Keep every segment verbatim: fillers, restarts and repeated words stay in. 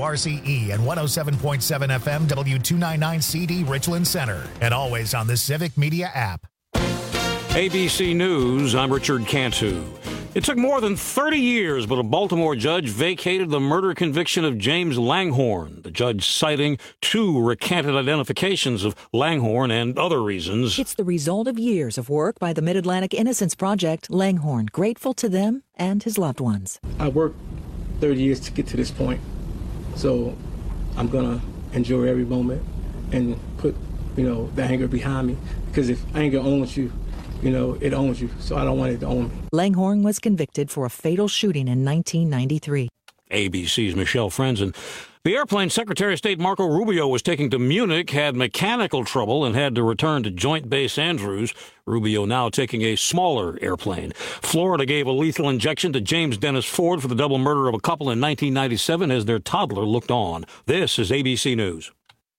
W R C E and one oh seven point seven F M W two ninety-nine C D Richland Center. And always on the Civic Media app. A B C News, I'm Richard Cantu. It took more than thirty years, but a Baltimore judge vacated the murder conviction of James Langhorne. The judge citing two recanted identifications of Langhorne and other reasons. It's the result of years of work by the Mid-Atlantic Innocence Project. Langhorne, grateful to them and his loved ones. I worked thirty years to get to this point, so I'm going to enjoy every moment and put, you know, the anger behind me, because if anger owns you, you know, it owns you, so I don't want it to own me. Langhorne was convicted for a fatal shooting in nineteen ninety-three. A B C's Michelle Frenzen. The airplane Secretary of State Marco Rubio was taking to Munich had mechanical trouble and had to return to Joint Base Andrews. Rubio now taking a smaller airplane. Florida gave a lethal injection to James Dennis Ford for the double murder of a couple in nineteen ninety-seven as their toddler looked on. This is A B C News.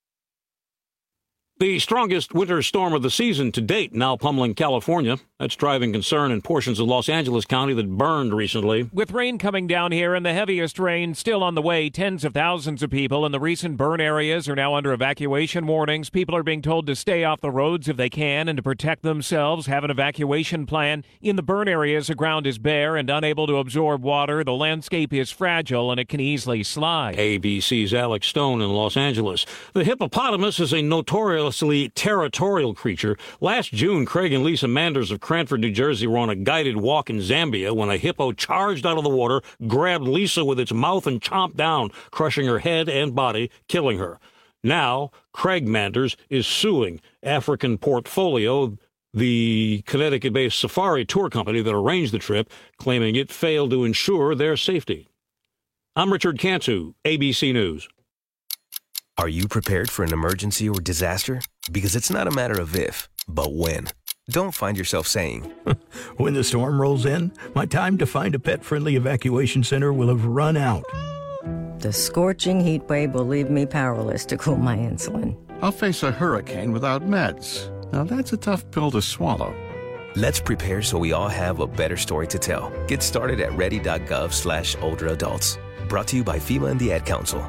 The strongest winter storm of the season to date now pummeling California. That's driving concern in portions of Los Angeles County that burned recently. With rain coming down here and the heaviest rain still on the way, tens of thousands of people in the recent burn areas are now under evacuation warnings. People are being told to stay off the roads if they can and to protect themselves, have an evacuation plan. In the burn areas, the ground is bare and unable to absorb water. The landscape is fragile and it can easily slide. A B C's Alex Stone in Los Angeles. The hippopotamus is a notoriously territorial creature. Last June, Craig and Lisa Manders of Cranford, New Jersey were on a guided walk in Zambia when a hippo charged out of the water, grabbed Lisa with its mouth and chomped down, crushing her head and body, killing her. Now, Craig Manders is suing African Portfolio, the Connecticut-based safari tour company that arranged the trip, claiming it failed to ensure their safety. I'm Richard Cantu, A B C News. Are you prepared for an emergency or disaster? Because it's not a matter of if, but when. Don't find yourself saying, when the storm rolls in, my time to find a pet-friendly evacuation center will have run out. The scorching heat wave will leave me powerless to cool my insulin. I'll face a hurricane without meds. Now that's a tough pill to swallow. Let's prepare so we all have a better story to tell. Get started at ready.gov slash older adults. Brought to you by FEMA and the Ad Council.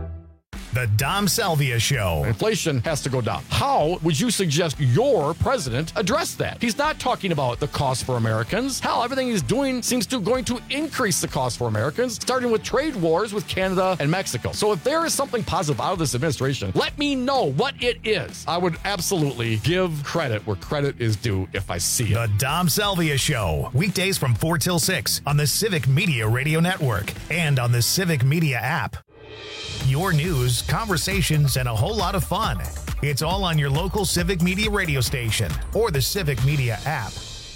The Dom Salvia Show. Inflation has to go down. How would you suggest your president address that? He's not talking about the cost for Americans. Hell, everything he's doing seems to going to increase the cost for Americans, starting with trade wars with Canada and Mexico. So if there is something positive out of this administration, let me know what it is. I would absolutely give credit where credit is due if I see it. The Dom Salvia Show. Weekdays from four till six on the Civic Media Radio Network and on the Civic Media app. Your news, conversations, and a whole lot of fun. It's all on your local Civic Media radio station or the Civic Media app.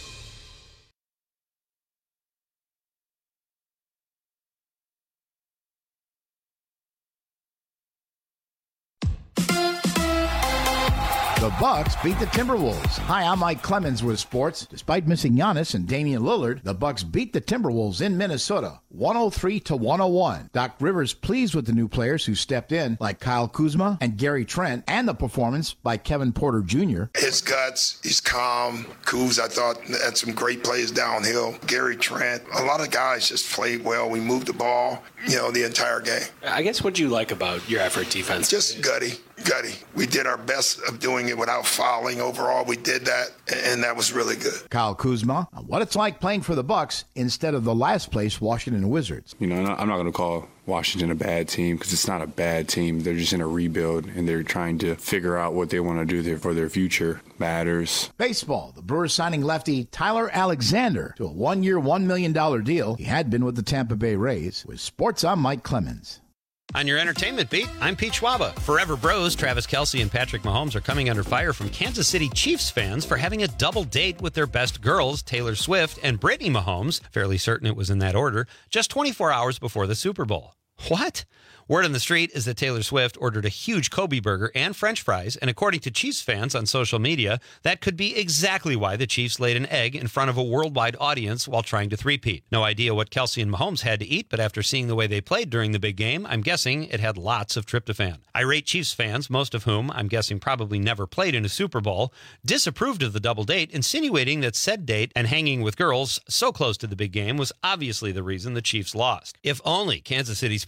The Bucks beat the Timberwolves. Hi, I'm Mike Clemens with sports. Despite missing Giannis and Damian Lillard, the Bucks beat the Timberwolves in Minnesota, one oh three to one oh one. Doc Rivers pleased with the new players who stepped in, like Kyle Kuzma and Gary Trent, and the performance by Kevin Porter Junior His guts, he's calm. Kuz, I thought, had some great plays downhill. Gary Trent, a lot of guys just played well. We moved the ball, you know, the entire game. I guess what do you like about your effort defense? Just gutty. Gutty. We did our best of doing it without fouling. Overall, we did that, and that was really good. Kyle Kuzma, what it's like playing for the Bucks instead of the last place Washington Wizards. You know, I'm not going to call Washington a bad team because it's not a bad team. They're just in a rebuild, and they're trying to figure out what they want to do there for their future. Matters. Baseball. The Brewers signing lefty Tyler Alexander to a one-year, one million dollars deal. He had been with the Tampa Bay Rays. With sports, I'm Mike Clemens. On your entertainment beat, I'm Pete Schwaba. Forever Bros, Travis Kelce and Patrick Mahomes are coming under fire from Kansas City Chiefs fans for having a double date with their best girls, Taylor Swift and Brittany Mahomes, fairly certain it was in that order, just twenty-four hours before the Super Bowl. What? Word on the street is that Taylor Swift ordered a huge Kobe burger and French fries, and according to Chiefs fans on social media, that could be exactly why the Chiefs laid an egg in front of a worldwide audience while trying to three-peat. No idea what Kelce and Mahomes had to eat, but after seeing the way they played during the big game, I'm guessing it had lots of tryptophan. Irate Chiefs fans, most of whom I'm guessing probably never played in a Super Bowl, disapproved of the double date, insinuating that said date and hanging with girls so close to the big game was obviously the reason the Chiefs lost. If only Kansas City sports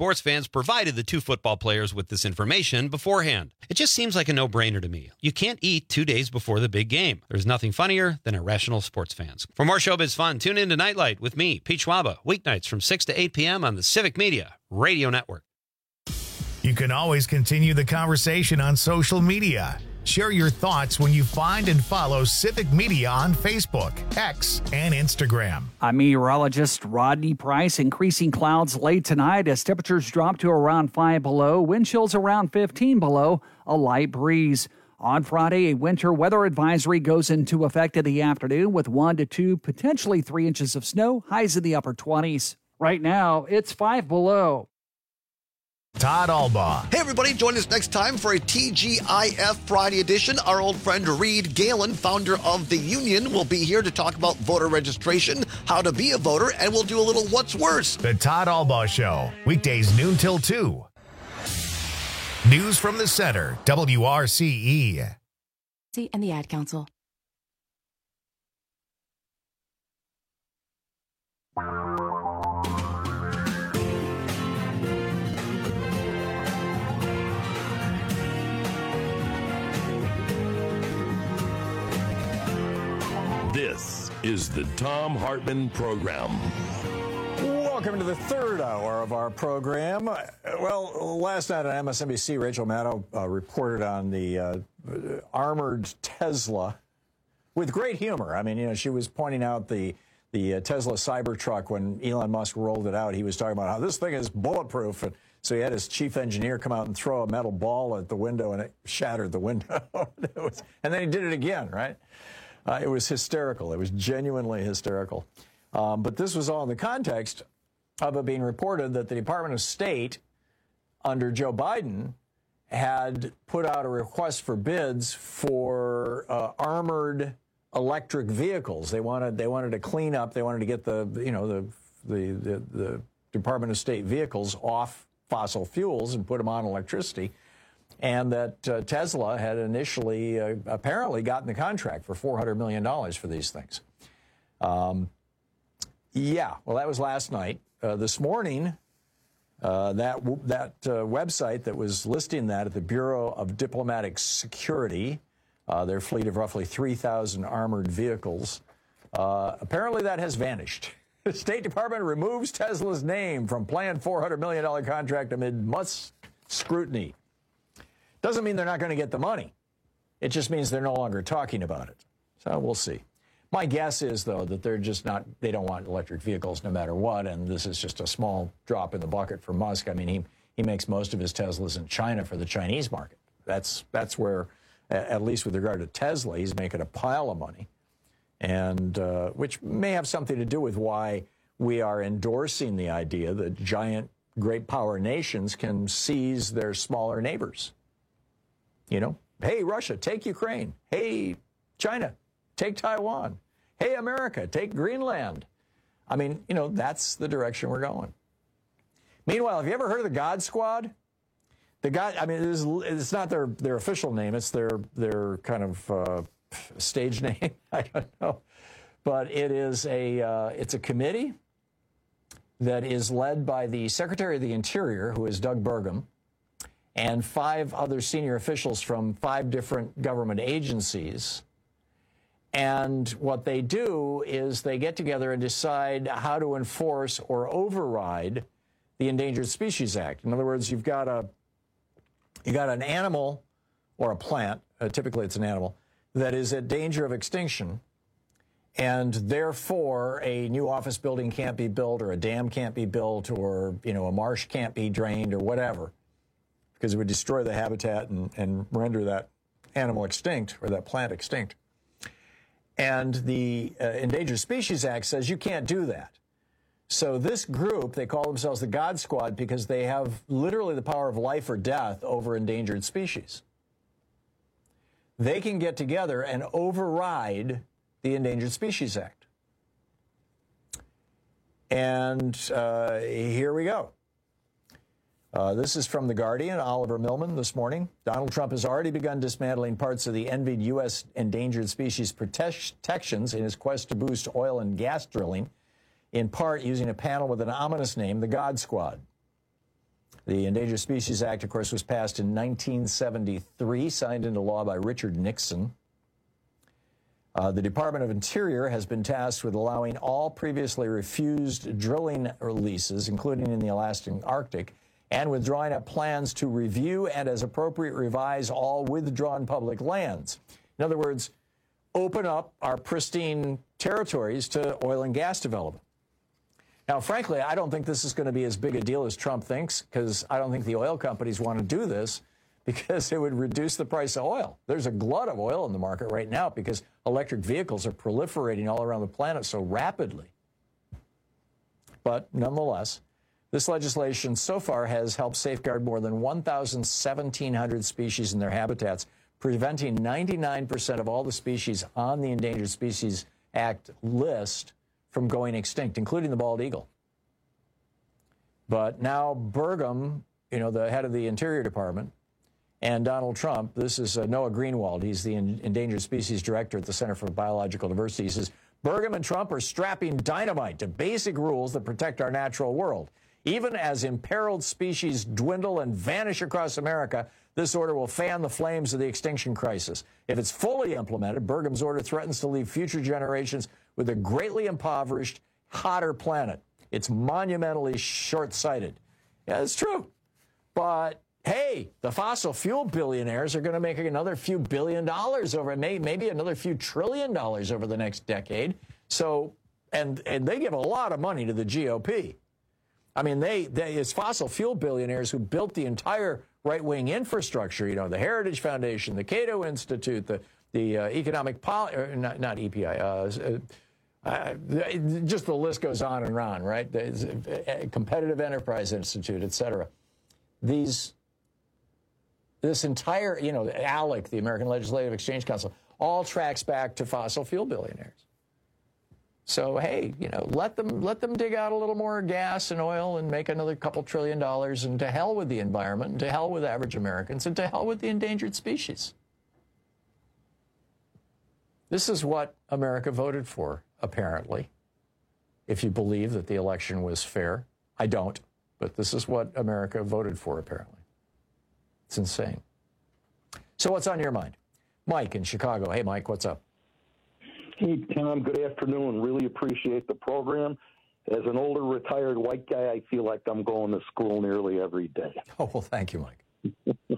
sports fans provided the two football players with this information beforehand. It just seems like a no-brainer to me. You can't eat two days before the big game. There's nothing funnier than irrational sports fans. For more showbiz fun, tune in to Nightlight with me, Pete Schwaba, weeknights from six to eight p.m. on the Civic Media Radio Network. You can always continue the conversation on social media. Share your thoughts when you find and follow Civic Media on Facebook, X, and Instagram. I'm meteorologist Rodney Price. Increasing clouds late tonight as temperatures drop to around five below, wind chills around fifteen below, a light breeze. On Friday, a winter weather advisory goes into effect in the afternoon with one to two, potentially three inches of snow, highs in the upper twenties. Right now, it's five below. Todd Albaugh. Hey, everybody, join us next time for a T G I F Friday edition. Our old friend Reed Galen, founder of the Union, will be here to talk about voter registration, how to be a voter, and we'll do a little What's Worse. The Todd Albaugh Show, weekdays noon till two. News from the Center, W R C E. And the Ad Council. This is the Thom Hartmann Program. Welcome to the third hour of our program. Well, last night on M S N B C, Rachel Maddow uh, reported on the uh, armored Tesla with great humor. I mean, you know, she was pointing out the the uh, Tesla Cybertruck when Elon Musk rolled it out. He was talking about how this thing is bulletproof. And so he had his chief engineer come out and throw a metal ball at the window, and it shattered the window. It was, and then he did it again, right? Uh, it was hysterical. It was genuinely hysterical. Um, but this was all in the context of it being reported that the Department of State under Joe Biden had put out a request for bids for uh, armored electric vehicles. They wanted they wanted to clean up. They wanted to get the you know the the the, the Department of State vehicles off fossil fuels and put them on electricity. And that uh, Tesla had initially uh, apparently gotten the contract for four hundred million dollars for these things. Um, yeah, well, that was last night. Uh, this morning, uh, that that uh, website that was listing that at the Bureau of Diplomatic Security, uh, their fleet of roughly three thousand armored vehicles, uh, apparently that has vanished. The State Department removes Tesla's name from planned four hundred million dollars contract amid Musk's scrutiny. Doesn't mean they're not going to get the money. It just means they're no longer talking about it. So we'll see. My guess is, though, that they're just not, they don't want electric vehicles no matter what, and this is just a small drop in the bucket for Musk. I mean, he, he makes most of his Teslas in China for the Chinese market. That's, that's where, at least with regard to Tesla, he's making a pile of money, and uh, which may have something to do with why we are endorsing the idea that giant, great power nations can seize their smaller neighbors. You know, hey, Russia, take Ukraine. Hey, China, take Taiwan. Hey, America, take Greenland. I mean, you know, that's the direction we're going. Meanwhile, have you ever heard of the God Squad? The God, I mean, it is, it's not their, their official name. It's their, their kind of uh, stage name. I don't know. But it is a, uh, it's a committee that is led by the Secretary of the Interior, who is Doug Burgum, and five other senior officials from five different government agencies. And what they do is they get together and decide how to enforce or override the Endangered Species Act. In other words, you've got a you got an animal or a plant, uh, typically it's an animal, that is at danger of extinction, and therefore a new office building can't be built, or a dam can't be built, or you know a marsh can't be drained, or whatever, because it would destroy the habitat and, and render that animal extinct or that plant extinct. And the uh, Endangered Species Act says you can't do that. So this group, they call themselves the God Squad because they have literally the power of life or death over endangered species. They can get together and override the Endangered Species Act. And uh, here we go. Uh, this is from The Guardian, Oliver Millman this morning. Donald Trump has already begun dismantling parts of the envied U S endangered species protections in his quest to boost oil and gas drilling, in part using a panel with an ominous name, the God Squad. The Endangered Species Act, of course, was passed in nineteen seventy-three, signed into law by Richard Nixon. Uh, the Department of Interior has been tasked with allowing all previously refused drilling leases, including in the Alaskan Arctic, and with drawing up plans to review and, as appropriate, revise all withdrawn public lands. In other words, open up our pristine territories to oil and gas development. Now, frankly, I don't think this is going to be as big a deal as Trump thinks, because I don't think the oil companies want to do this, because it would reduce the price of oil. There's a glut of oil in the market right now because electric vehicles are proliferating all around the planet so rapidly. But nonetheless, this legislation so far has helped safeguard more than one thousand seventeen hundred species in their habitats, preventing ninety-nine percent of all the species on the Endangered Species Act list from going extinct, including the bald eagle. But now Burgum, you know, the head of the Interior Department, and Donald Trump, this is uh, Noah Greenwald, he's the Endangered Species Director at the Center for Biological Diversity. He says, Burgum and Trump are strapping dynamite to basic rules that protect our natural world. Even as imperiled species dwindle and vanish across America, this order will fan the flames of the extinction crisis. If it's fully implemented, Burgum's order threatens to leave future generations with a greatly impoverished, hotter planet. It's monumentally short-sighted. Yeah, it's true. But, hey, the fossil fuel billionaires are going to make another few billion dollars over, maybe another few trillion dollars over the next decade. So, and, and they give a lot of money to the G O P. I mean, they, they, it's fossil fuel billionaires who built the entire right-wing infrastructure, you know, the Heritage Foundation, the Cato Institute, the, the uh, Economic Policy, or not, not E P I, uh, uh, just the list goes on and on, right? The Competitive Enterprise Institute, et cetera. These, this entire, you know, ALEC, the American Legislative Exchange Council, all tracks back to fossil fuel billionaires. So, hey, you know, let them let them dig out a little more gas and oil and make another couple trillion dollars, and to hell with the environment, and to hell with average Americans, and to hell with the endangered species. This is what America voted for, apparently, if you believe that the election was fair. I don't, but this is what America voted for, apparently. It's insane. So what's on your mind? Mike in Chicago. Hey, Mike, what's up? Hey, Tom, good afternoon. Really appreciate the program. As an older retired white guy, I feel like I'm going to school nearly every day. Oh, well, thank you, Mike.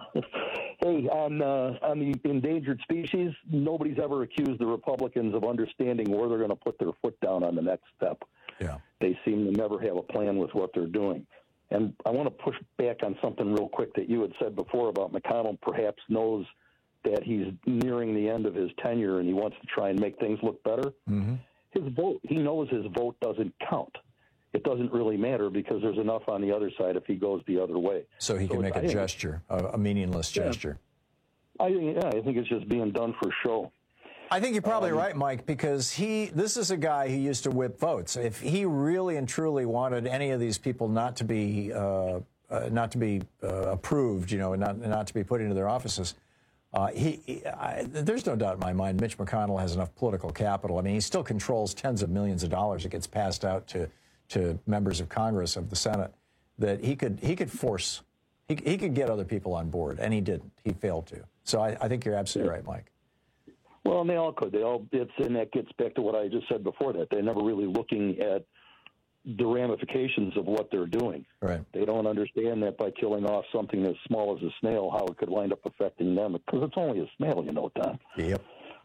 Hey, on, uh, on the endangered species, nobody's ever accused the Republicans of understanding where they're going to put their foot down on the next step. Yeah. They seem to never have a plan with what they're doing. And I want to push back on something real quick that you had said before about McConnell perhaps knows that he's nearing the end of his tenure and he wants to try and make things look better. Mm-hmm. His vote, he knows his vote doesn't count. It doesn't really matter because there's enough on the other side if he goes the other way. So he can so make a gesture, a, a meaningless yeah. gesture. I think, yeah, I think it's just being done for show. I think you're probably um, right, Mike, because he, this is a guy who used to whip votes. If he really and truly wanted any of these people not to be, uh, uh, not to be uh, approved, you know, and not, not to be put into their offices, Uh, he, he I, there's no doubt in my mind Mitch McConnell has enough political capital. I mean, he still controls tens of millions of dollars that gets passed out to, to members of Congress, of the Senate, that he could he could force, he, he could get other people on board, and he didn't. He failed to. So I, I think you're absolutely right, Mike. Well, and they all could. They all. It's and that gets back to what I just said before. That they're never really looking at the ramifications of what they're doing. Right. They don't understand that by killing off something as small as a snail, how it could wind up affecting them, because it's only a snail, you know, Tom. Yep.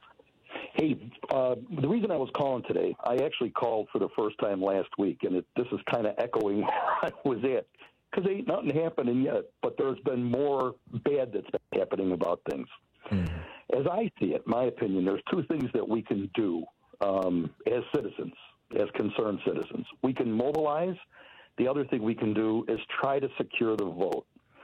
Hey, uh, the reason I was calling today, I actually called for the first time last week, and it, this is kind of echoing where I was at, because ain't nothing happening yet, but there's been more bad that's been happening about things. Mm-hmm. As I see it, my opinion, there's two things that we can do um, as citizens. As concerned citizens, we can mobilize. The other thing we can do is try to secure the vote.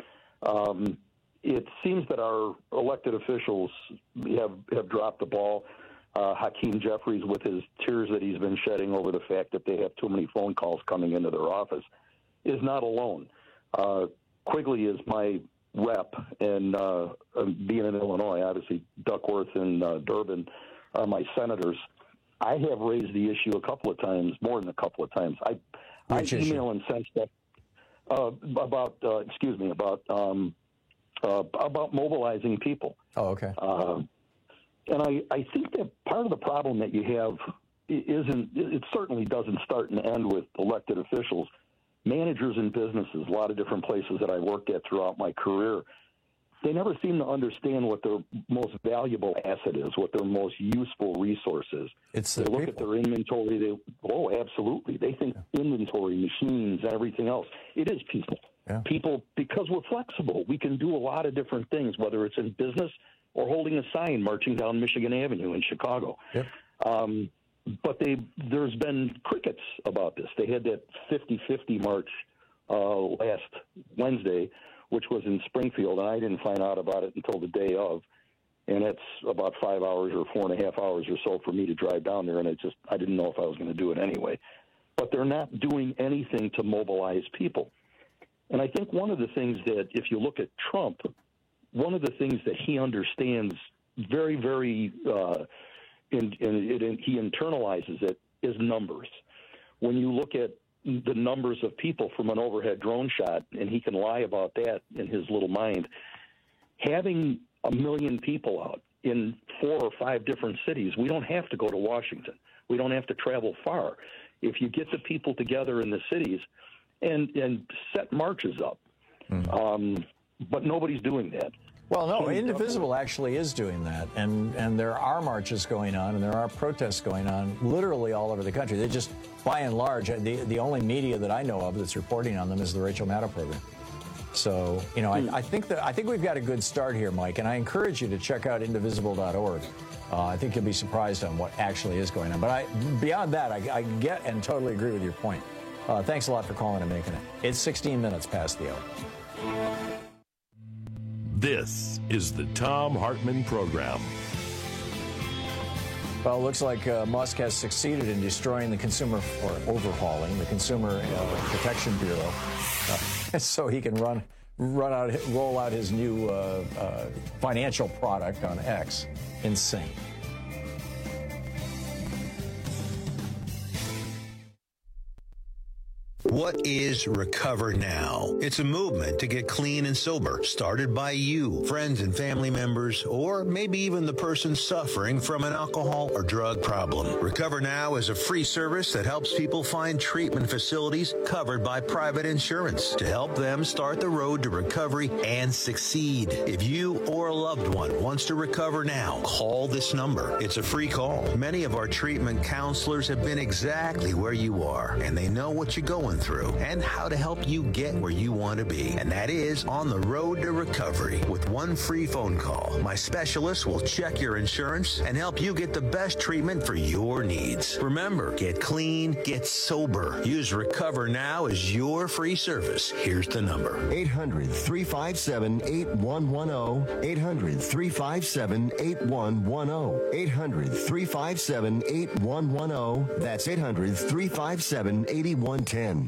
Um, it seems that our elected officials have, have dropped the ball. Uh, Hakeem Jeffries, with his tears that he's been shedding over the fact that they have too many phone calls coming into their office, is not alone. Uh, Quigley is my rep, and uh, being in Illinois, obviously Duckworth and uh, Durbin are my senators. I have raised the issue a couple of times, more than a couple of times. I, I email and send stuff. uh, about uh, excuse me about um, uh, about mobilizing people. Oh, okay. Uh, and I, I think that part of the problem that you have isn't, it certainly doesn't start and end with elected officials. Managers in businesses, a lot of different places that I worked at throughout my career, they never seem to understand what their most valuable asset is, what their most useful resource is. It's they the look people. at their inventory. They oh, absolutely. They think yeah. inventory, machines, and everything else. It is people. Yeah. People, because we're flexible, we can do a lot of different things, whether it's in business or holding a sign marching down Michigan Avenue in Chicago. Yep. Um, but they, there's been crickets about this. They had that fifty-fifty march uh, last Wednesday, which was in Springfield, and I didn't find out about it until the day of. And it's about five hours or four and a half hours or so for me to drive down there, and it just I didn't know if I was going to do it anyway. But they're not doing anything to mobilize people. And I think one of the things that, if you look at Trump, one of the things that he understands very, very, uh, in, in, in, he internalizes it, is numbers. When you look at the numbers of people from an overhead drone shot, and he can lie about that in his little mind, having a million people out in four or five different cities, we don't have to go to Washington. We don't have to travel far. If you get the people together in the cities and, and set marches up, mm. um, but nobody's doing that. Well, no, Indivisible actually is doing that, and, and there are marches going on, and there are protests going on literally all over the country. They just, by and large, the, the only media that I know of that's reporting on them is the Rachel Maddow program. So, you know, I, I think that I think we've got a good start here, Mike, and I encourage you to check out indivisible dot org. Uh, I think you'll be surprised on what actually is going on. But I, beyond that, I, I get and totally agree with your point. Uh, thanks a lot for calling and making it. It's sixteen minutes past the hour. This is the Thom Hartmann Program. Well, it looks like uh, Musk has succeeded in destroying the consumer, or overhauling the Consumer uh, Protection Bureau, uh, so he can run, run out, roll out his new uh, uh, financial product on X. Insane. What is Recover Now? It's a movement to get clean and sober, started by you, friends and family members, or maybe even the person suffering from an alcohol or drug problem. Recover Now is a free service that helps people find treatment facilities covered by private insurance to help them start the road to recovery and succeed. If you or a loved one wants to recover now, call this number. It's a free call. Many of our treatment counselors have been exactly where you are, and they know what you're going through. through and how to help you get where you want to be. And that is on the road to recovery. With one free phone call, my specialist will check your insurance and help you get the best treatment for your needs. Remember, get clean, get sober. Use Recover Now as your free service. Here's the number. eight hundred, three five seven, eight one one zero. eight hundred, three five seven, eight one one zero. eight hundred, three five seven, eight one one zero. That's eight hundred, three five seven, eight one one zero.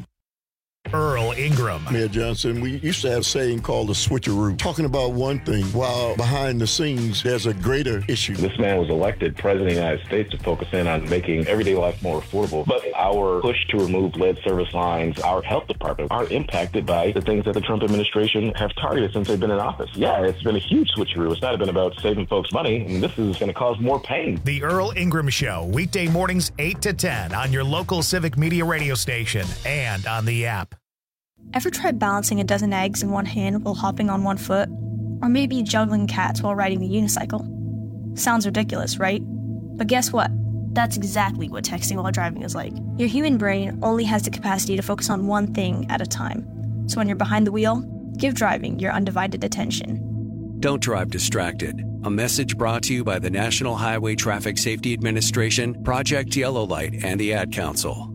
Earl Ingram. Mayor Johnson, we used to have a saying called the switcheroo, talking about one thing while behind the scenes there's a greater issue. This man was elected president of the United States to focus in on making everyday life more affordable. But our push to remove lead service lines, our health department, are impacted by the things that the Trump administration have targeted since they've been in office. Yeah, it's been a huge switcheroo. It's not been about saving folks money, and this is going to cause more pain. The Earl Ingram Show, weekday mornings eight to ten on your local Civic Media radio station and on the app. Ever tried balancing a dozen eggs in one hand while hopping on one foot? Or maybe juggling cats while riding a unicycle? Sounds ridiculous, right? But guess what? That's exactly what texting while driving is like. Your human brain only has the capacity to focus on one thing at a time. So when you're behind the wheel, give driving your undivided attention. Don't drive distracted. A message brought to you by the National Highway Traffic Safety Administration, Project Yellow Light, and the Ad Council.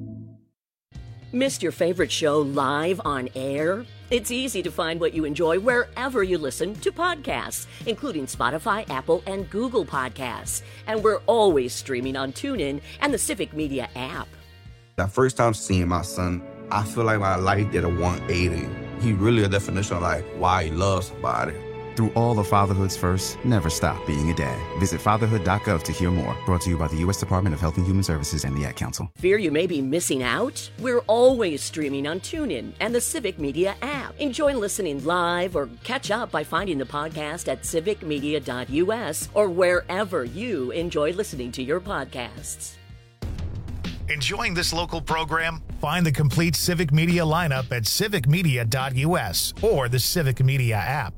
Missed your favorite show live on air? It's easy to find what you enjoy wherever you listen to podcasts, including Spotify, Apple, and Google Podcasts. And we're always streaming on TuneIn and the Civic Media app. The first time seeing my son, I feel like my life did a one eighty. He really a definition of like why he loves somebody. Through all of fatherhood's firsts, never stop being a dad. Visit fatherhood dot gov to hear more. Brought to you by the U S Department of Health and Human Services and the Ad Council. Fear you may be missing out? We're always streaming on TuneIn and the Civic Media app. Enjoy listening live or catch up by finding the podcast at civic media dot u s or wherever you enjoy listening to your podcasts. Enjoying this local program? Find the complete Civic Media lineup at civic media dot u s or the Civic Media app.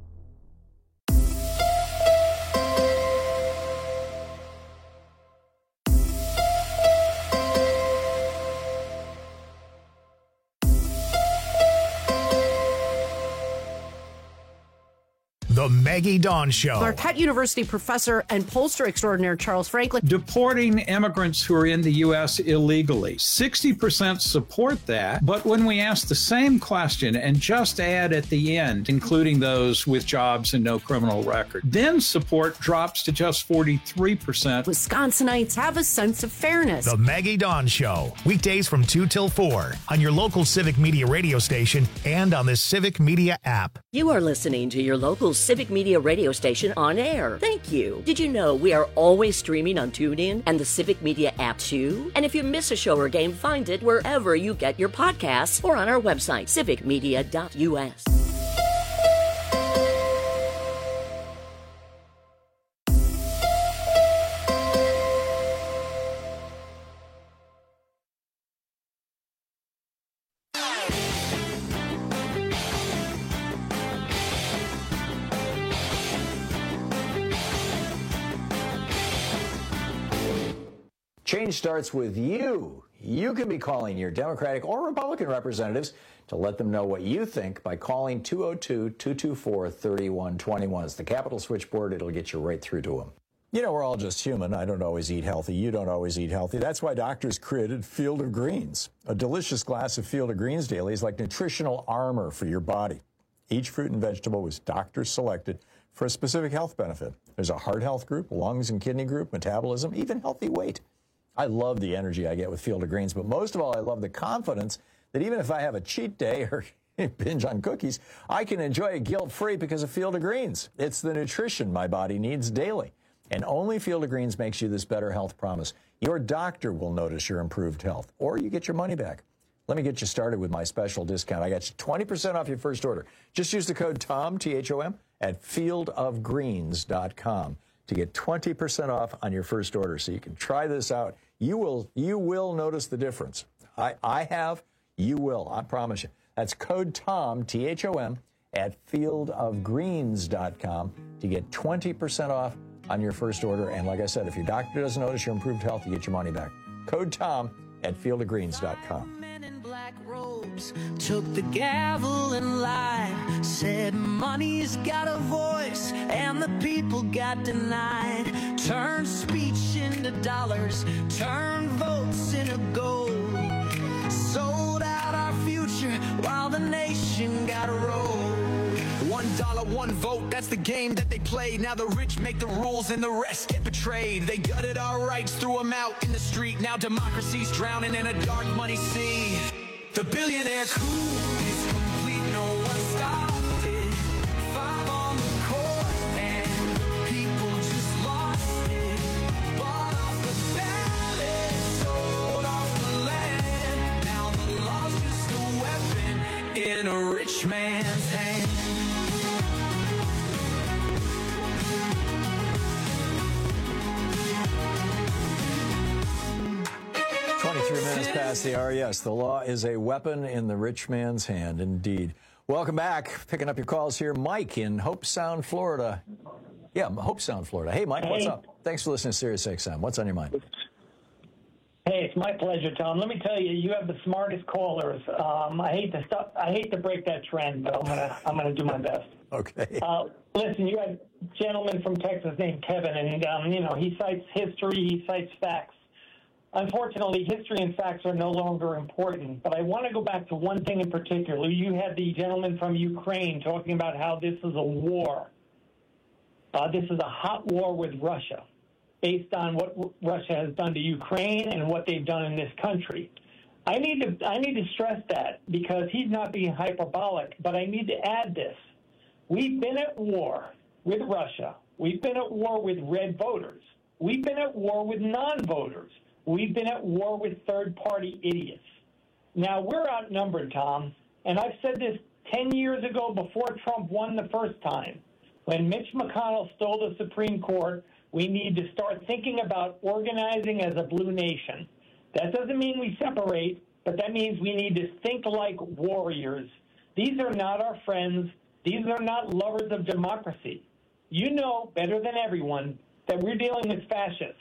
The Maggie Dawn Show. Marquette University professor and pollster extraordinaire Charles Franklin. Deporting immigrants who are in the U S illegally. sixty percent support that, but when we ask the same question and just add at the end, including those with jobs and no criminal record, then support drops to just forty-three percent. Wisconsinites have a sense of fairness. The Maggie Dawn Show. Weekdays from two till four on your local Civic Media radio station and on the Civic Media app. You are listening to your local Civic Media radio station on air. Thank you. Did you know we are always streaming on TuneIn and the Civic Media app too? And if you miss a show or game, find it wherever you get your podcasts or on our website, civic media dot u s. Change starts with you. You can be calling your Democratic or Republican representatives to let them know what you think by calling two oh two, two two four, three one two one. It's the Capitol switchboard. It'll get you right through to them. You know, we're all just human. I don't always eat healthy. You don't always eat healthy. That's why doctors created Field of Greens. A delicious glass of Field of Greens daily is like nutritional armor for your body. Each fruit and vegetable was doctor selected for a specific health benefit. There's a heart health group, lungs and kidney group, metabolism, even healthy weight. I love the energy I get with Field of Greens, but most of all, I love the confidence that even if I have a cheat day or binge on cookies, I can enjoy it guilt-free because of Field of Greens. It's the nutrition my body needs daily. And only Field of Greens makes you this better health promise. Your doctor will notice your improved health, or you get your money back. Let me get you started with my special discount. I got you twenty percent off your first order. Just use the code TOM, T H O M, at field of greens dot com to get twenty percent off on your first order. So you can try this out. You will you will notice the difference. I, I have. You will. I promise you. That's code TOM, T H O M, at field of greens dot com to get twenty percent off on your first order. And like I said, if your doctor doesn't notice your improved health, you get your money back. Code TOM at field of greens dot com. Took the gavel and lied, said money's got a voice and the people got denied. Turned speech into dollars, turned votes into gold. Sold out our future while the nation got a roll. One dollar, one vote, that's the game that they play. Now the rich make the rules and the rest get betrayed. They gutted our rights, threw them out in the street. Now democracy's drowning in a dark money sea. The billionaire coup is complete, no one stopped it. Five on the court and people just lost it. Bought off the ballot, sold off the land. Now the law's just a weapon in a rich man's hand. twenty-three minutes past the hour. Yes, the law is a weapon in the rich man's hand, indeed. Welcome back. Picking up your calls here. Mike in Hope Sound, Florida. Yeah, Hope Sound, Florida. Hey, Mike, hey. What's up? Thanks for listening to Sirius X M. What's on your mind? Hey, it's my pleasure, Tom. Let me tell you, you have the smartest callers. Um, I hate to stop. I hate to break that trend, but I'm gonna I'm gonna do my best. Okay. Uh, listen, you have a gentleman from Texas named Kevin, and um, you know he cites history, he cites facts. Unfortunately, history and facts are no longer important, but I want to go back to one thing in particular. You had the gentleman from Ukraine talking about how this is a war. Uh, this is a hot war with Russia, based on what Russia has done to Ukraine and what they've done in this country. I need to I need to stress that because he's not being hyperbolic, but I need to add this. We've been at war with Russia. We've been at war with red voters. We've been at war with non-voters. We've been at war with third-party idiots. Now, we're outnumbered, Tom, and I've said this ten years ago before Trump won the first time. When Mitch McConnell stole the Supreme Court, we need to start thinking about organizing as a blue nation. That doesn't mean we separate, but that means we need to think like warriors. These are not our friends. These are not lovers of democracy. You know better than everyone that we're dealing with fascists.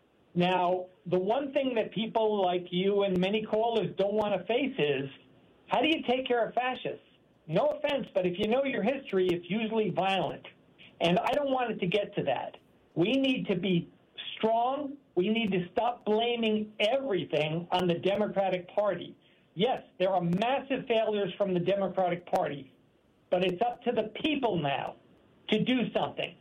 Now, the one thing that people like you and many callers don't want to face is, how do you take care of fascists? No offense, but if you know your history, it's usually violent. And I don't want it to get to that. We need to be strong. We need to stop blaming everything on the Democratic Party. Yes, there are massive failures from the Democratic Party, but it's up to the people now to do something.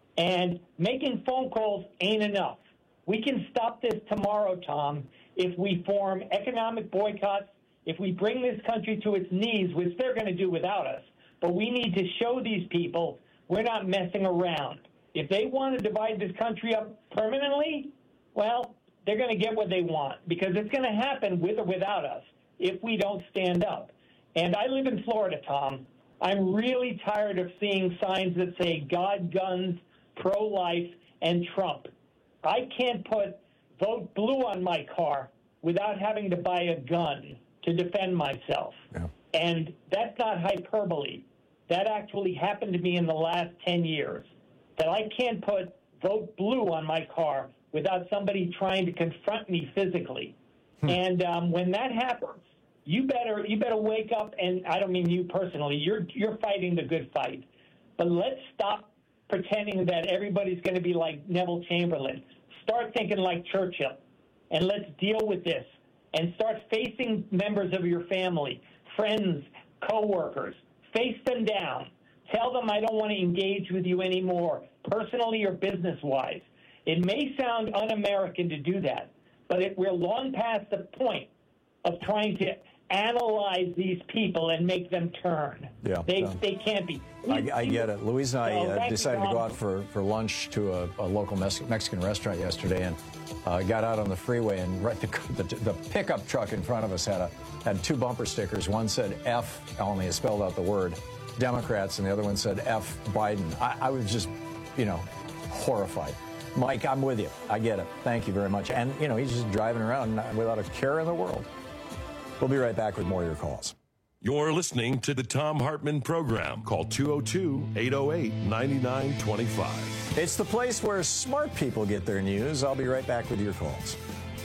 And making phone calls ain't enough. We can stop this tomorrow, Tom, if we form economic boycotts, if we bring this country to its knees, which they're going to do without us. But we need to show these people we're not messing around. If they want to divide this country up permanently, well, they're going to get what they want, because it's going to happen with or without us if we don't stand up. And I live in Florida, Tom. I'm really tired of seeing signs that say God, guns, pro-life, and Trump. I can't put vote blue on my car without having to buy a gun to defend myself. Yeah. And that's not hyperbole. That actually happened to me in the last ten years, that I can't put vote blue on my car without somebody trying to confront me physically. Hmm. And um, when that happens, you better you better wake up, and I don't mean you personally, you're you're fighting the good fight. But let's stop pretending that everybody's going to be like Neville Chamberlain. Start thinking like Churchill, and let's deal with this. And start facing members of your family, friends, coworkers. Face them down. Tell them I don't want to engage with you anymore, personally or business-wise. It may sound un-American to do that, but it, we're long past the point of trying to analyze these people and make them turn. Yeah, they yeah. they can't be. I, I get it. Louise and I So, uh, thank you, decided to Tom. go out for, for lunch to a, a local Mex- Mexican restaurant yesterday, and uh, got out on the freeway, and right the, the, the pickup truck in front of us had a had two bumper stickers. One said F, only it spelled out the word Democrats, and the other one said F Biden. I, I was just, you know, horrified. Mike, I'm with you. I get it. Thank you very much. And, you know, he's just driving around without a care in the world. We'll be right back with more of your calls. You're listening to the Tom Hartman Program. Call two oh two, eight oh eight, nine nine two five. It's the place where smart people get their news. I'll be right back with your calls.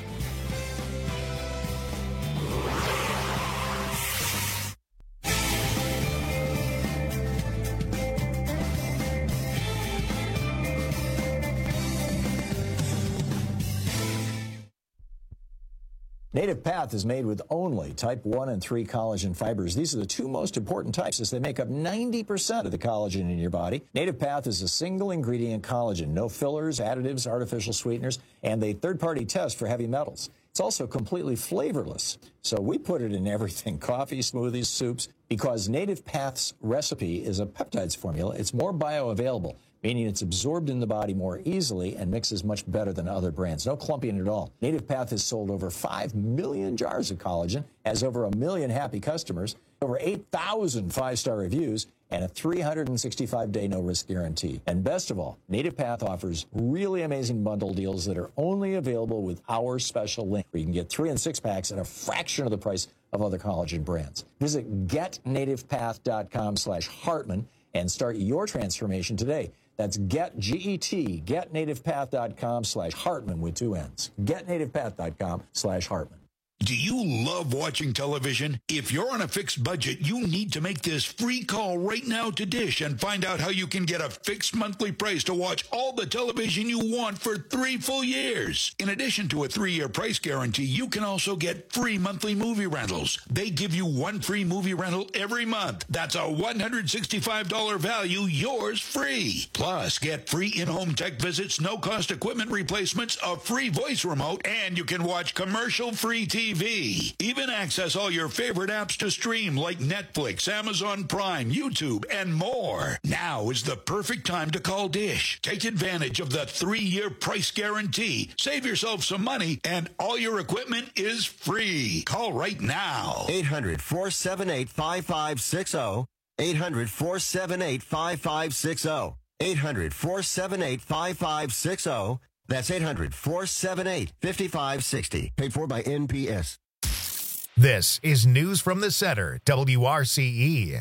Native Path is made with only type one and three collagen fibers. These are the two most important types, as they make up ninety percent of the collagen in your body. Native Path is a single ingredient collagen, no fillers, additives, artificial sweeteners, and a third-party test for heavy metals. It's also completely flavorless, so we put it in everything: coffee, smoothies, soups. Because Native Path's recipe is a peptides formula, it's more bioavailable, meaning it's absorbed in the body more easily and mixes much better than other brands. No clumping at all. Native Path has sold over five million jars of collagen, has over a million happy customers, over eight thousand five-star reviews, and a three hundred sixty-five day no-risk guarantee. And best of all, Native Path offers really amazing bundle deals that are only available with our special link, where you can get three and six packs at a fraction of the price of other collagen brands. Visit getnativepath.com slash Hartman and start your transformation today. That's get, G E T, getnativepath.com slash Hartman with two N's. Getnativepath.com slash Hartman. Do you love watching television? If you're on a fixed budget, you need to make this free call right now to Dish and find out how you can get a fixed monthly price to watch all the television you want for three full years. In addition to a three-year price guarantee, you can also get free monthly movie rentals. They give you one free movie rental every month. That's a one hundred sixty-five dollars value, yours free. Plus, get free in-home tech visits, no-cost equipment replacements, a free voice remote, and you can watch commercial-free T V T V. Even access all your favorite apps to stream like Netflix, Amazon Prime, YouTube, and more. Now is the perfect time to call Dish. Take advantage of the three-year price guarantee. Save yourself some money, and all your equipment is free. Call right now. eight hundred, four seven eight, five five six zero. eight hundred, four seven eight, five five six zero. eight hundred, four seven eight, five five six zero. That's eight hundred, four seven eight, five five six zero. Paid for by N P S. This is News from the Center, W R C E.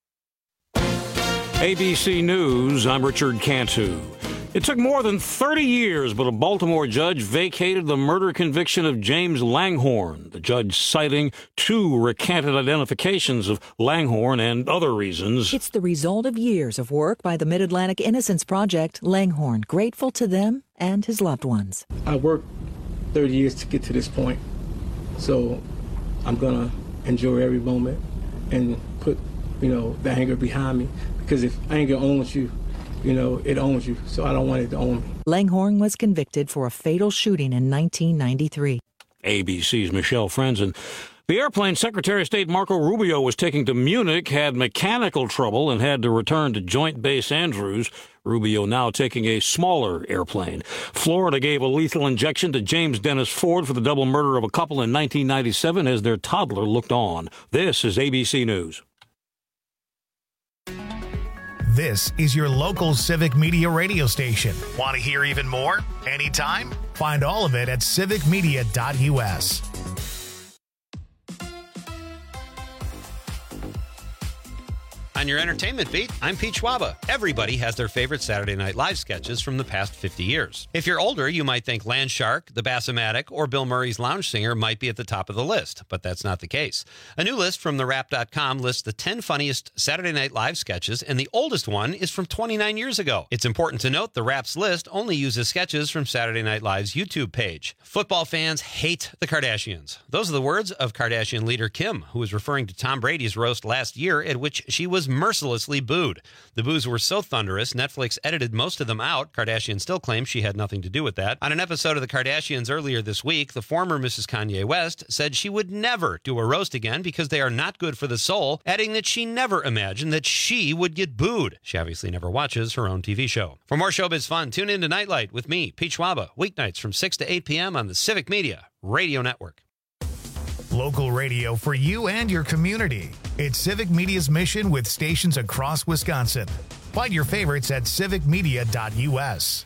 A B C News, I'm Richard Cantu. It took more than thirty years, but a Baltimore judge vacated the murder conviction of James Langhorne, the judge citing two recanted identifications of Langhorne and other reasons. It's the result of years of work by the Mid-Atlantic Innocence Project. Langhorne, grateful to them and his loved ones. I worked thirty years to get to this point, so I'm going to enjoy every moment and put, you know, the anger behind me, because if anger owns you, you know, it owns you, so I don't want it to own me. Langhorne was convicted for a fatal shooting in nineteen ninety-three. A B C's Michelle Frenzen. The airplane Secretary of State Marco Rubio was taking to Munich had mechanical trouble and had to return to Joint Base Andrews. Rubio now taking a smaller airplane. Florida gave a lethal injection to James Dennis Ford for the double murder of a couple in nineteen ninety-seven as their toddler looked on. This is A B C News. This is your local Civic Media radio station. Want to hear even more? Anytime? Find all of it at civic media dot U S. On your entertainment beat, I'm Pete Schwaba. Everybody has their favorite Saturday Night Live sketches from the past fifty years. If you're older, you might think Land Shark, The Bassomatic, or Bill Murray's Lounge Singer might be at the top of the list, but that's not the case. A new list from the rap dot com lists the ten funniest Saturday Night Live sketches, and the oldest one is from twenty-nine years ago. It's important to note the Rap's list only uses sketches from Saturday Night Live's YouTube page. Football fans hate the Kardashians. Those are the words of Kardashian leader Kim, who was referring to Tom Brady's roast last year, at which she was mercilessly booed. The boos were so thunderous, Netflix edited most of them out. Kardashian still claims she had nothing to do with that. On an episode of The Kardashians earlier this week, the former Missus Kanye West said she would never do a roast again because they are not good for the soul, adding that she never imagined that she would get booed. She obviously never watches her own T V show. For more showbiz fun, tune in to Nightlight with me, Pete Schwaba, weeknights from six to eight p.m. on the Civic Media Radio Network. Local radio for you and your community. It's Civic Media's mission with stations across Wisconsin. Find your favorites at civic media dot U S.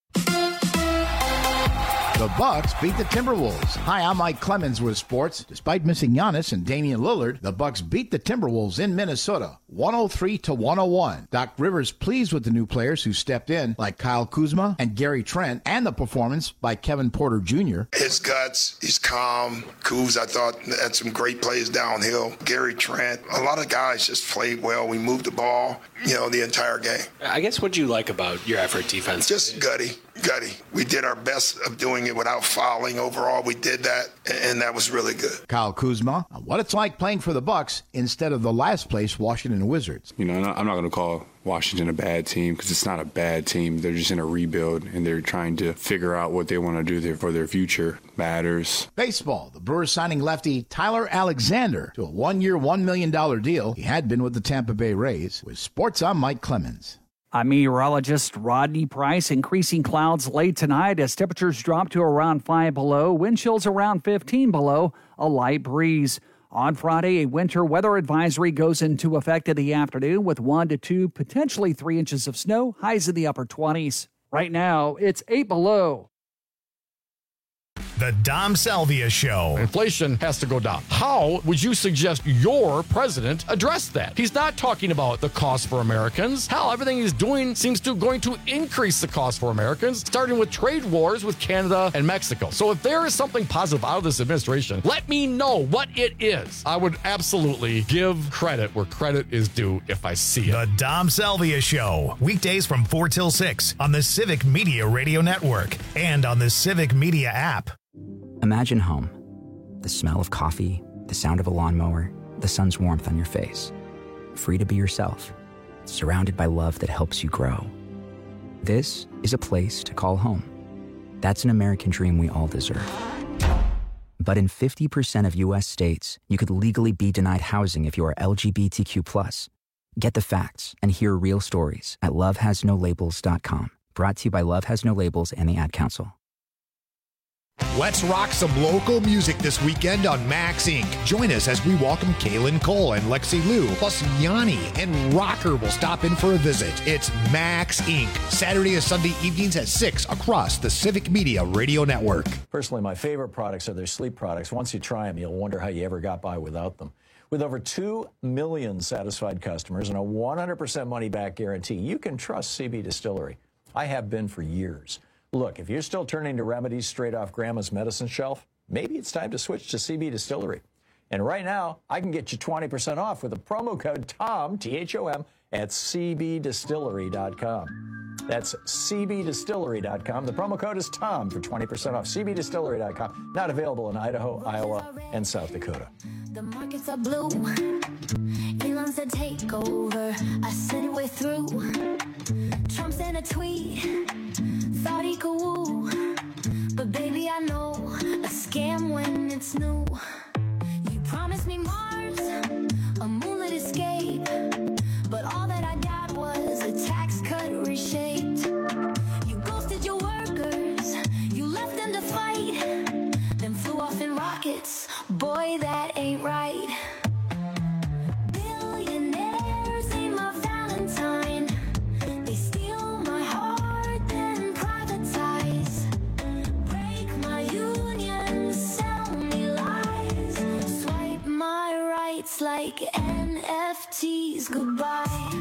The Bucks beat the Timberwolves. Hi, I'm Mike Clemens with sports. Despite missing Giannis and Damian Lillard, the Bucks beat the Timberwolves in Minnesota, one oh three to one oh one. Doc Rivers pleased with the new players who stepped in, like Kyle Kuzma and Gary Trent, and the performance by Kevin Porter Junior His guts, he's calm. Kuz, I thought, had some great plays downhill. Gary Trent, a lot of guys just played well. We moved the ball, you know, the entire game. I guess what do you like about your effort defense? Just gutty, gutty. We did our best of doing it without fouling. Overall, we did that, and that was really good. Kyle Kuzma, what it's like playing for the Bucks instead of the last place Washington Wizards. You know, I'm not going to call Washington a bad team because it's not a bad team. They're just in a rebuild, and they're trying to figure out what they want to do there for their future. Matters. Baseball, the Brewers signing lefty Tyler Alexander to a one-year, one million dollars deal. He had been with the Tampa Bay Rays. With sports, I'm Mike Clemens. I'm meteorologist Rodney Price. Increasing clouds late tonight as temperatures drop to around five below. Wind chills around fifteen below. A light breeze. On Friday, a winter weather advisory goes into effect in the afternoon with one to two, potentially three inches of snow. Highs in the upper twenties. Right now, it's eight below. The Dom Salvia Show. Inflation has to go down. How would you suggest your president address that? He's not talking about the cost for Americans. Hell, everything he's doing seems to going to increase the cost for Americans, starting with trade wars with Canada and Mexico. So if there is something positive out of this administration, let me know what it is. I would absolutely give credit where credit is due if I see it. The Dom Salvia Show. Weekdays from four till six on the Civic Media Radio Network and on the Civic Media app. Imagine home. The smell of coffee, the sound of a lawnmower, the sun's warmth on your face. Free to be yourself, surrounded by love that helps you grow. This is a place to call home. That's an American dream we all deserve. But in fifty percent of U S states, you could legally be denied housing if you are L G B T Q plus. Get the facts and hear real stories at love has no labels dot com. Brought to you by Love Has No Labels and the Ad Council. Let's rock some local music this weekend on Max Incorporated. Join us as we welcome Kaylin Cole and Lexi Liu, plus Yanni and Rocker will stop in for a visit. It's Max Incorporated, Saturday and Sunday evenings at six across the Civic Media Radio Network. Personally, my favorite products are their sleep products. Once you try them, you'll wonder how you ever got by without them. With over two million satisfied customers and a one hundred percent money-back guarantee, you can trust C B Distillery. I have been for years. Look, if you're still turning to remedies straight off Grandma's medicine shelf, maybe it's time to switch to C B Distillery. And right now, I can get you twenty percent off with the promo code TOM, T H O M, at C B Distillery dot com. That's C B Distillery dot com. The promo code is TOM for twenty percent off. C B Distillery dot com. Not available in Idaho, Iowa, and South Dakota. The markets are blue. Elon said take over. I said it way through. Trump sent a tweet. Thought he could woo. But baby, I know a scam when it's new. You promised me Mars, a moonlit escape. But all that I got was a tax cut reshaped. You ghosted your workers. You left them to fight. Then flew off in rockets. Boy, that ain't right. Billionaires ain't my Valentine. They steal my heart, then privatize. Break my union, sell me lies. Swipe my rights like N F Ts. Goodbye.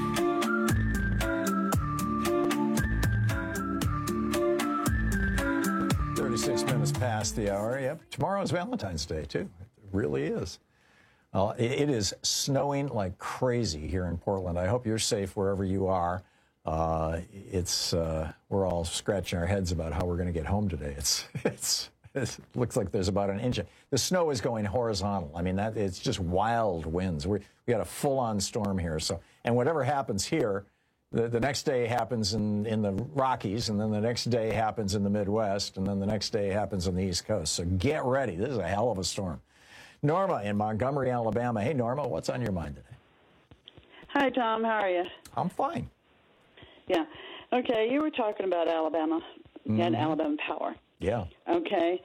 thirty-six minutes past the hour. Yep. Tomorrow is Valentine's Day, too. It really is. Uh, it, it is snowing like crazy here in Portland. I hope you're safe wherever you are. Uh, it's uh, we're all scratching our heads about how we're going to get home today. It's it's it looks like there's about an inch. The snow is going horizontal. I mean, that it's just wild winds. We we got a full-on storm here. So, and whatever happens here, The, the next day happens in, in the Rockies, and then the next day happens in the Midwest, and then the next day happens on the East Coast. So get ready. This is a hell of a storm. Norma in Montgomery, Alabama. Hey, Norma, what's on your mind today? Hi, Tom. How are you? I'm fine. Yeah. Okay, you were talking about Alabama Mm-hmm. and Alabama Power. Yeah. Okay.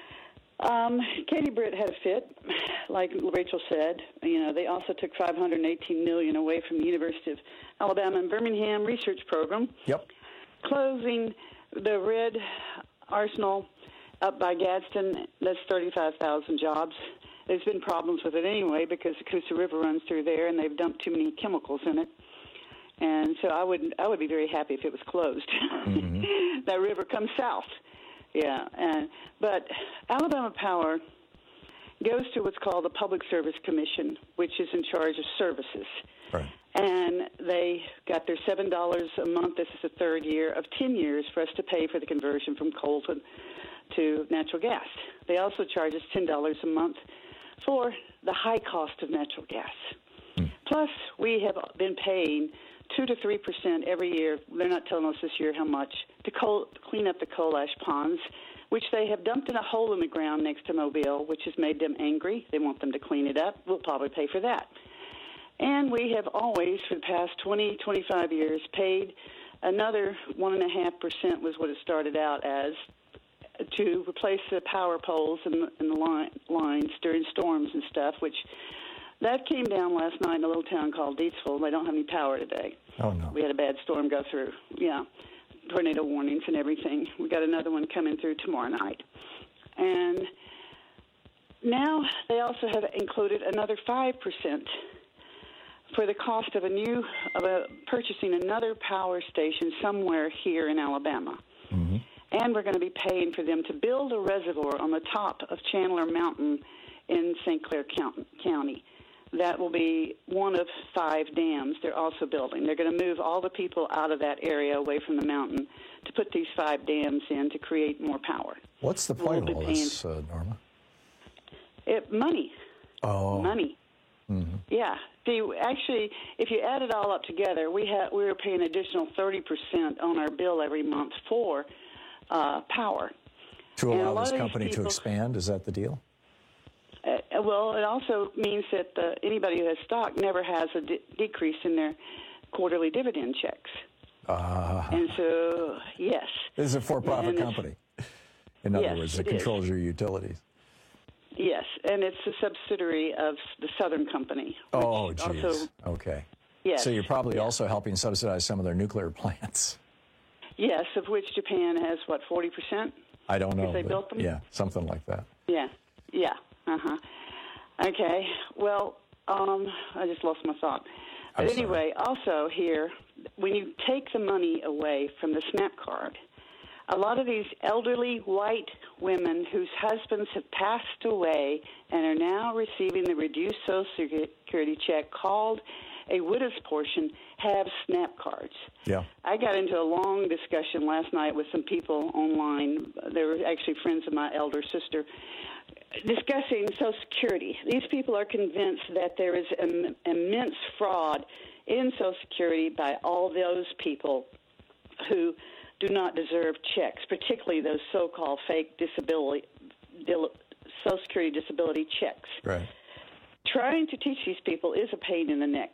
Um, Katie Britt had a fit, like Rachel said. You know, they also took five hundred eighteen million dollars away from the University of Alabama and Birmingham research program. Yep. Closing the Red Arsenal up by Gadsden, that's thirty-five thousand jobs. There's been problems with it anyway because the Coosa River runs through there, and they've dumped too many chemicals in it. And so I would I would be very happy if it was closed. Mm-hmm. That river comes south. Yeah, and but Alabama Power goes to what's called the Public Service Commission, which is in charge of services. Right. And they got their seven dollars a month. This is the third year of ten years for us to pay for the conversion from coal to, to natural gas. They also charge us ten dollars a month for the high cost of natural gas. Mm. Plus, we have been paying two to three percent every year. They're not telling us this year how much to coal, clean up the coal ash ponds, which they have dumped in a hole in the ground next to Mobile, which has made them angry. They want them to clean it up. We'll probably pay for that. And we have always, for the past twenty, twenty-five years, paid another one and a half percent was what it started out as to replace the power poles and the, and the line, lines during storms and stuff, which that came down last night in a little town called Deatsville. They don't have any power today. Oh, no. We had a bad storm go through. Yeah, tornado warnings and everything. We got another one coming through tomorrow night. And now they also have included another five percent for the cost of a new, of a, purchasing another power station somewhere here in Alabama. Mm-hmm. And we're going to be paying for them to build a reservoir on the top of Chandler Mountain in Saint Clair County. That will be one of five dams they're also building. They're going to move all the people out of that area away from the mountain to put these five dams in to create more power. What's the point of all this, uh, Norma? It, money. Oh. Money. Mm-hmm. Yeah. See, actually, if you add it all up together, we ha- we were paying additional thirty percent on our bill every month for uh, power. To And a allow lot this of these company people- to expand? Is that the deal? well, it also means that uh, anybody who has stock never has a de- decrease in their quarterly dividend checks. Uh, and so, yes. This is a for-profit company. In other yes, words, it it controls is. your utilities. Yes, and it's a subsidiary of the Southern Company. Oh, geez. Also, okay. yes. So you're probably yes. also helping subsidize some of their nuclear plants. Yes, of which Japan has, what, forty percent? I don't know. Because they but built them? Yeah, something like that. Yeah, yeah, uh-huh. Okay, well, um, I just lost my thought. I'm But anyway, also here, when you take the money away from the SNAP card, a lot of these elderly white women whose husbands have passed away and are now receiving the reduced Social Security check called a widow's portion have SNAP cards. Yeah. I got into a long discussion last night with some people online. They were actually friends of my elder sister, discussing Social Security. These people are convinced that there is im- immense fraud in Social Security by all those people who do not deserve checks, particularly those so-called fake disability, dil- Social Security disability checks. Right. Trying to teach these people is a pain in the neck,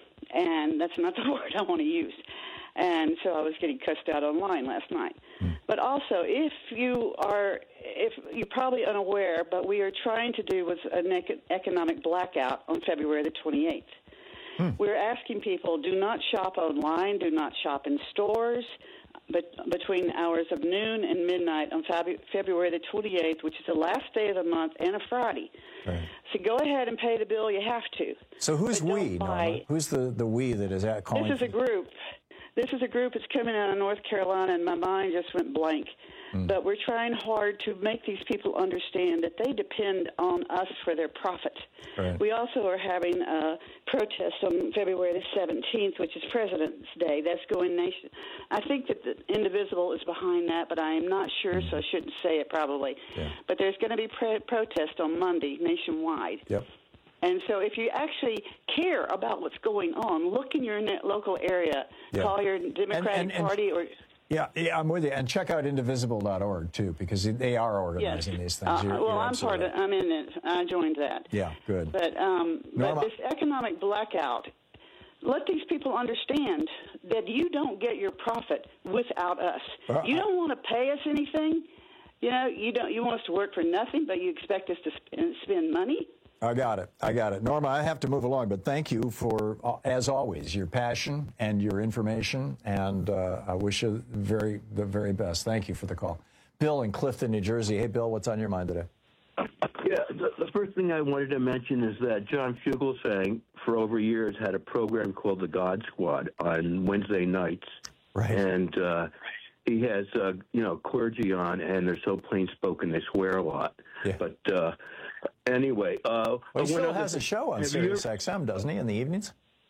and that's not the word I want to use. And so I was getting cussed out online last night. Mm. But also, if you are, if you're probably unaware, but we are trying to do with an ec- economic blackout on February the twenty-eighth. Hmm. We're asking people, do not shop online, do not shop in stores, but between the hours of noon and midnight on Feb- February the twenty-eighth, which is the last day of the month and a Friday. Right. So go ahead and pay the bill you have to. So who's we, Norma? Who's the, the we that is at calling? This is a group. This is a group that's coming out of North Carolina, and my mind just went blank. Mm. But we're trying hard to make these people understand that they depend on us for their profit. Right. We also are having a protest on February the seventeenth, which is President's Day. That's going nation. I think that the Indivisible is behind that, but I am not sure, mm. so I shouldn't say it probably. Yeah. But there's going to be pre- protest on Monday nationwide. Yep. And so if you actually care about what's going on, look in your local area. Yeah. Call your Democratic and, and, and, Party or... Yeah, yeah, I'm with you. And check out indivisible dot org, too, because they are organizing yes. these things. Uh, you're, well, you're I'm part of I'm in it. I joined that. Yeah, good. But, um, but this economic blackout, let these people understand that you don't get your profit without us. Uh, you don't want to pay us anything. You know, you don't. You want us to work for nothing, but you expect us to spend, spend money. I got it. I got it. Norma, I have to move along, but thank you for, uh, as always, your passion and your information, and uh, I wish you very, the very best. Thank you for the call. Bill in Clifton, New Jersey. Hey, Bill, what's on your mind today? Yeah, the, the first thing I wanted to mention is that John Fugelsang, for over years, had a program called The God Squad on Wednesday nights. Right. And uh, he has, uh, you know, clergy on, and they're so plain-spoken, they swear a lot. Yeah. But... Uh, Anyway, uh, well, he still has a show on Sirius X M, doesn't he, in the evenings?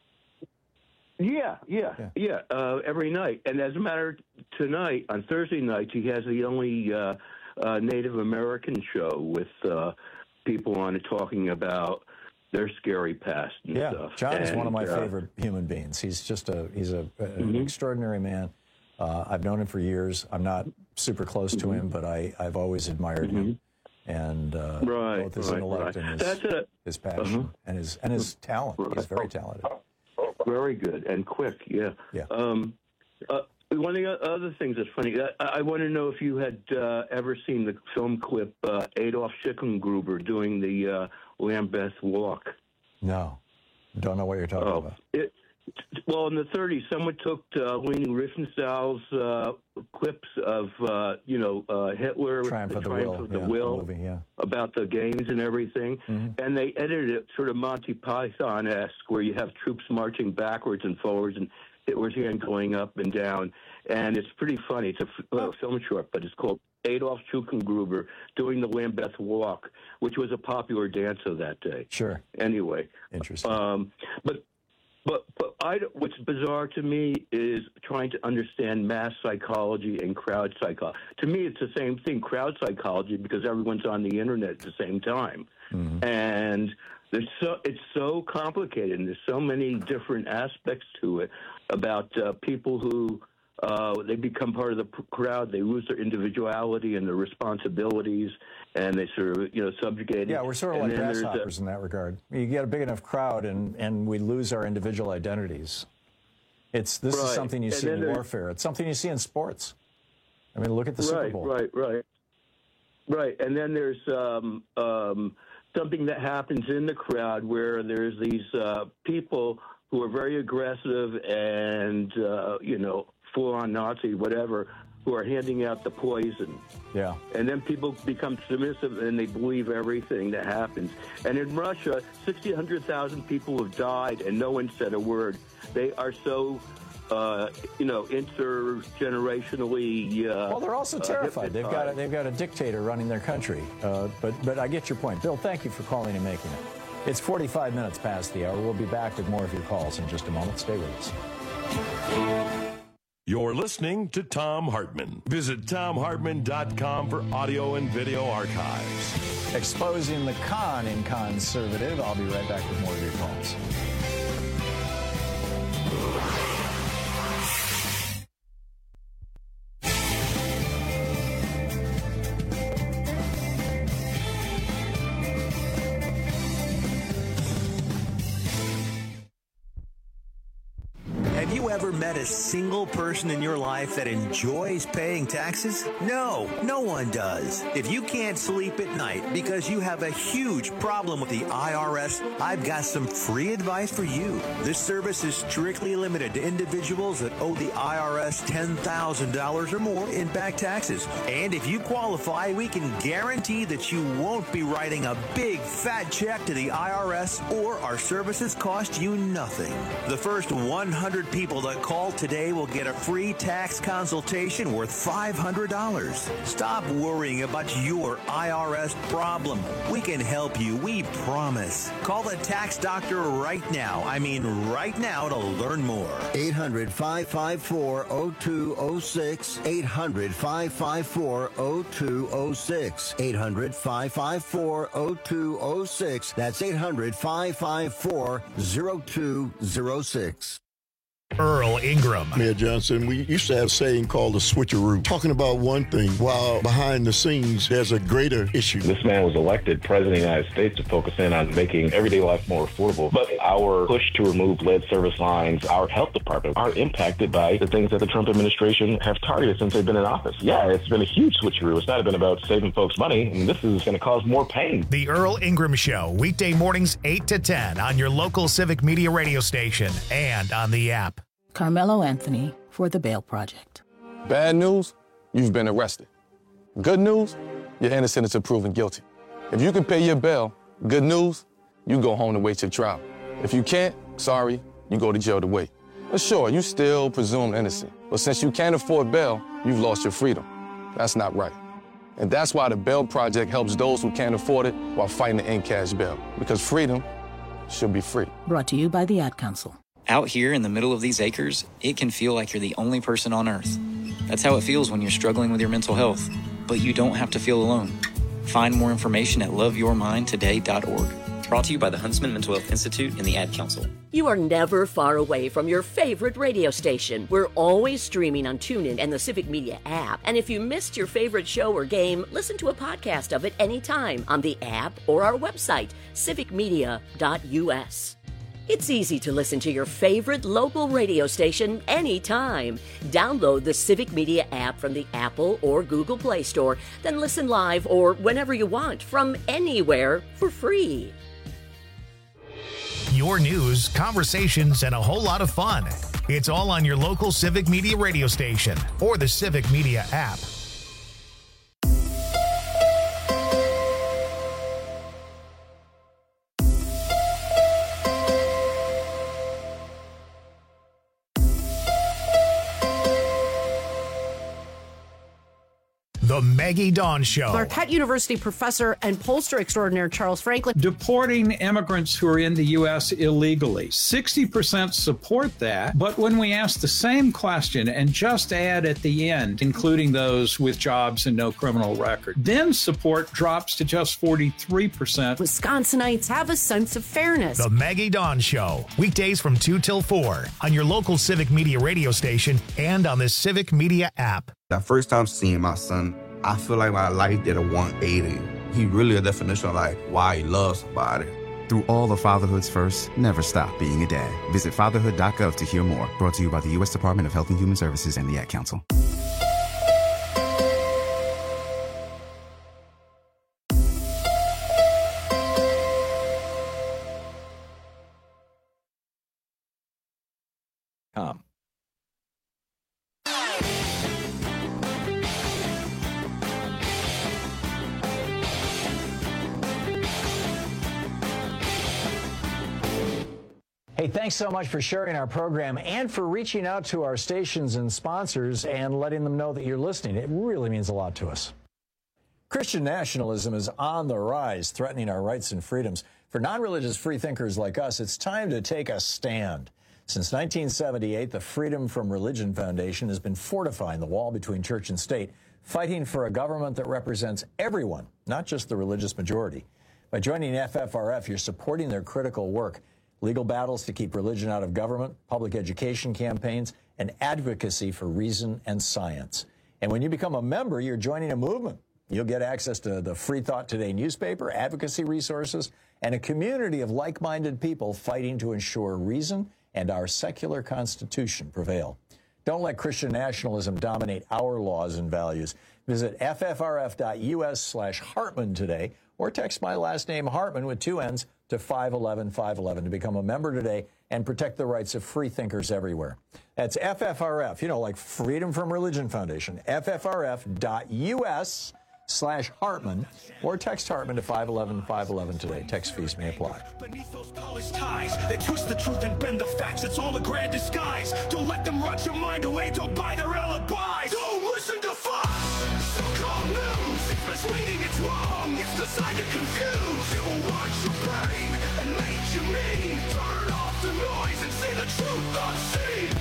Yeah, yeah, yeah, yeah uh, every night. And as a matter of tonight, on Thursday nights, he has the only uh, uh, Native American show with uh, people on it talking about their scary past and yeah, stuff. John is and, one of my uh, favorite human beings. He's just a he's a, a, mm-hmm. an extraordinary man. Uh, I've known him for years. I'm not super close mm-hmm. to him, but I, I've always admired mm-hmm. him. And uh, right, both his right, intellect right. and his, That's a, his passion uh-huh. and his and his talent. Right. He's very talented. Very good and quick, yeah. Yeah. Um, uh, one of the other things that's funny, I, I want to know if you had uh, ever seen the film clip uh, Adolf Schicklgruber doing the uh, Lambeth Walk. No, don't know what you're talking oh, about. It, well, in the thirties, someone took uh, Leni Riefenstahl's uh, clips of, uh, you know, uh, Hitler, Triumph the of the Triumph Will, of the yeah, will the movie, yeah. about the games and everything, mm-hmm. and they edited it sort of Monty Python-esque, where you have troops marching backwards and forwards, and Hitler's hand going up and down, and it's pretty funny. It's a uh, film short, but it's called Adolf Schicklgruber doing the Lambeth Walk, which was a popular dance of that day. Sure. Anyway. Interesting. Um, but But but I, what's bizarre to me is trying to understand mass psychology and crowd psychology. To me, it's the same thing, crowd psychology, because everyone's on the internet at the same time. Mm-hmm. And there's so it's so complicated, and there's so many different aspects to it about uh, people who uh, they become part of the p- crowd. They lose their individuality and their responsibilities, and they sort of, you know, subjugate. Yeah, we're sort of and like then there's grasshoppers in that regard. You get a big enough crowd, and, and we lose our individual identities. It's This Right. is something you And see then in there's- warfare. It's something you see in sports. I mean, look at the Super right, Bowl. Right, right, right. And then there's um, um, something that happens in the crowd where there's these uh, people who are very aggressive and, uh, you know, full-on Nazi, whatever, who are handing out the poison. Yeah. And then people become submissive and they believe everything that happens. And in Russia, sixty, one hundred thousand people have died and no one said a word. They are so, uh, you know, intergenerationally. Uh, Well, they're also uh, terrified. They've got a, hypnotized. they've got a dictator running their country. Uh, but but I get your point, Bill. Thank you for calling and making it. It's forty-five minutes past the hour. We'll be back with more of your calls in just a moment. Stay with us. You're listening to Thom Hartmann. Visit Thom Hartmann dot com for audio and video archives. Exposing the con in conservative. I'll be right back with more of your calls. Have you ever met a single person in your life that enjoys paying taxes? No, no one does. If you can't sleep at night because you have a huge problem with the I R S, I've got some free advice for you. This service is strictly limited to individuals that owe the I R S ten thousand dollars or more in back taxes. And if you qualify, we can guarantee that you won't be writing a big fat check to the I R S, or our services cost you nothing. The first one hundred people that call today will get a free tax consultation worth five hundred dollars. Stop worrying about your I R S problem. We can help you, we promise. Call the tax doctor right now. I mean right now to learn more. eight hundred, five five four, oh two oh six. eight hundred, five five four, oh two oh six. eight hundred, five five four, oh two oh six. That's eight hundred, five five four, oh two oh six. Earl Ingram. Mayor Johnson, we used to have a saying called the switcheroo, talking about one thing while behind the scenes there's a greater issue. This man was elected president of the United States to focus in on making everyday life more affordable. But our push to remove lead service lines, our health department, are impacted by the things that the Trump administration have targeted since they've been in office. Yeah, it's been a huge switcheroo. It's not been about saving folks money, and this is going to cause more pain. The Earl Ingram Show, weekday mornings eight to ten on your local Civic Media radio station and on the app. Carmelo Anthony for The Bail Project. Bad news, you've been arrested. Good news, you're innocent until proven guilty. If you can pay your bail, good news, you go home to wait your trial. If you can't, sorry, you go to jail to wait. But sure, you still presumed innocent. But since you can't afford bail, you've lost your freedom. That's not right. And that's why the Bail Project helps those who can't afford it while fighting to end cash bail. Because freedom should be free. Brought to you by the Ad Council. Out here in the middle of these acres, it can feel like you're the only person on earth. That's how it feels when you're struggling with your mental health. But you don't have to feel alone. Find more information at love your mind today dot org. Brought to you by the Huntsman Mental Health Institute and the Ad Council. You are never far away from your favorite radio station. We're always streaming on TuneIn and the Civic Media app. And if you missed your favorite show or game, listen to a podcast of it anytime on the app or our website, civic media dot u s. It's easy to listen to your favorite local radio station anytime. Download the Civic Media app from the Apple or Google Play Store, then listen live or whenever you want from anywhere for free. Your news, conversations, and a whole lot of fun. It's all on your local Civic Media radio station or the Civic Media app. The Maggie Dawn Show. Marquette University professor and pollster extraordinaire Charles Franklin. Deporting immigrants who are in the U S illegally. sixty percent support that, but when we ask the same question and just add at the end, including those with jobs and no criminal record, then support drops to just forty-three percent. Wisconsinites have a sense of fairness. The Maggie Dawn Show, weekdays from two till four on your local Civic Media radio station and on the Civic Media app. That first time seeing my son, I feel like my life did a one eighty. He really a definition of like why he loves somebody. Through all of fatherhood's first, never stop being a dad. Visit fatherhood dot gov to hear more. Brought to you by the U S Department of Health and Human Services and the Ad Council. Um. Hey, thanks so much for sharing our program and for reaching out to our stations and sponsors and letting them know that you're listening. It really means a lot to us. Christian nationalism is on the rise, threatening our rights and freedoms. For non-religious freethinkers like us, it's time to take a stand. Since nineteen seventy-eight, the Freedom from Religion Foundation has been fortifying the wall between church and state, fighting for a government that represents everyone, not just the religious majority. By joining F F R F, you're supporting their critical work. Legal battles to keep religion out of government, public education campaigns, and advocacy for reason and science. And when you become a member, you're joining a movement. You'll get access to the Free Thought Today newspaper, advocacy resources, and a community of like-minded people fighting to ensure reason and our secular Constitution prevail. Don't let Christian nationalism dominate our laws and values. Visit F F R F dot U S slash Hartman today, or text my last name Hartman with two N's to five eleven five eleven to become a member today and protect the rights of free thinkers everywhere. That's F F R F, you know, like Freedom from Religion Foundation, F F R F dot U S slash Hartman, or text Hartman to five eleven five eleven today. Text fees may apply. Beneath those polished ties, they twist the truth and bend the facts. It's all a grand disguise. Don't let them rot your mind away. Don't buy their alibis. Don't listen to Fox. So-called news. It's misleading. It's wrong. It's designed to confuse. It will watch your brain and make you mean. Turn off the noise and say the truth unseen.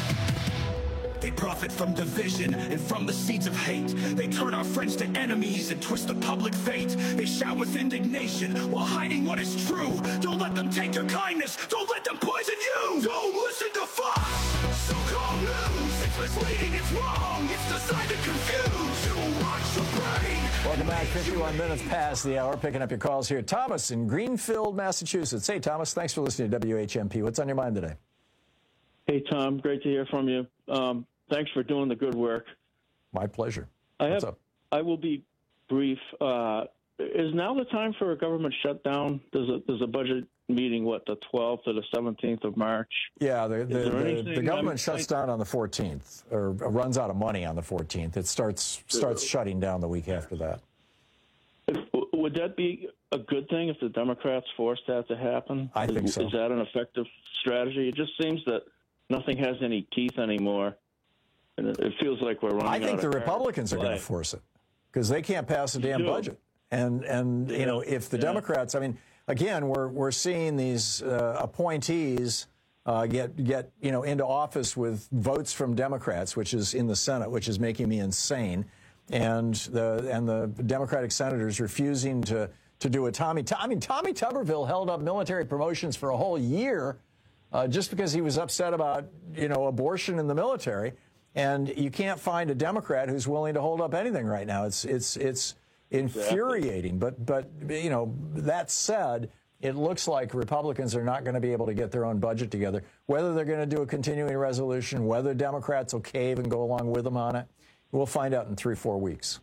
They profit from division and from the seeds of hate. They turn our friends to enemies and twist the public fate. They shout with indignation while hiding what is true. Don't let them take your kindness. Don't let them poison you. Don't listen to Fox. So-called news. It's misleading. It's wrong. It's designed to confuse. It will watch your brain. Welcome back. fifty-one minutes past the hour. Picking up your calls here. Thomas in Greenfield, Massachusetts. Hey, Thomas. Thanks for listening to W H M P. What's on your mind today? Hey, Tom. Great to hear from you. Um, Thanks for doing the good work. My pleasure. I What's have, up? I will be brief. Uh, is now the time for a government shutdown? There's a, there's a budget meeting, what, the twelfth or the seventeenth of March? Yeah, the, the, the, the government I'm, shuts down on the fourteenth, or runs out of money on the fourteenth. It starts starts uh, shutting down the week after that. If, would that be a good thing if the Democrats forced that to happen? I think is, so. Is that an effective strategy? It just seems that nothing has any teeth anymore. And it feels like we're running. I think out the of Republicans are going to force it because they can't pass a damn budget. And and yeah. you know, if the yeah. Democrats, I mean, again, we're we're seeing these uh, appointees uh, get get you know into office with votes from Democrats, which is in the Senate, which is making me insane. And the and the Democratic senators refusing to to do a Tommy. I mean, Tommy Tuberville held up military promotions for a whole year uh, just because he was upset about you know abortion in the military. And you can't find a Democrat who's willing to hold up anything right now. It's it's it's infuriating. But but you know that said, it looks like Republicans are not going to be able to get their own budget together. Whether they're going to do a continuing resolution, whether Democrats will cave and go along with them on it, we'll find out in three four weeks.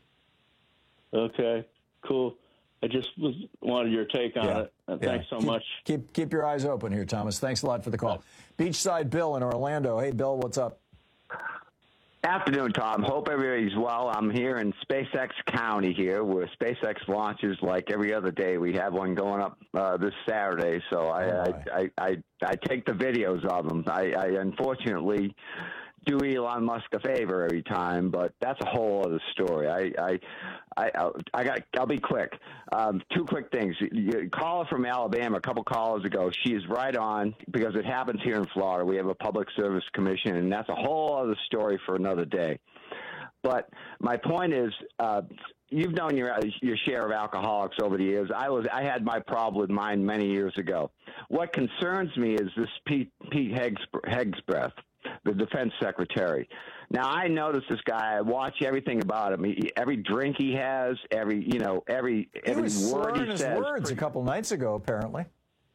Okay, cool. I just was wanted your take on yeah. it. And yeah. Thanks so keep, much. Keep keep your eyes open here, Thomas. Thanks a lot for the call. Beachside Bill in Orlando. Hey, Bill, what's up? Afternoon, Tom. Hope everybody's well. I'm here in SpaceX County here, where SpaceX launches like every other day. We have one going up uh, this Saturday, so I, oh I, I, I I take the videos of them. I, I unfortunately do Elon Musk a favor every time, but that's a whole other story. I, I, I, I got. I'll be quick. Um, two quick things. You caller from Alabama a couple callers ago. She is right on because it happens here in Florida. We have a public service commission, and that's a whole other story for another day. But my point is, uh, you've known your your share of alcoholics over the years. I was I had my problem with mine many years ago. What concerns me is this Pete Pete Hegseth, the defense secretary. Now I notice this guy. I watch everything about him. He, every drink he has, every you know, every every he was word he his says. words a couple nights ago, apparently.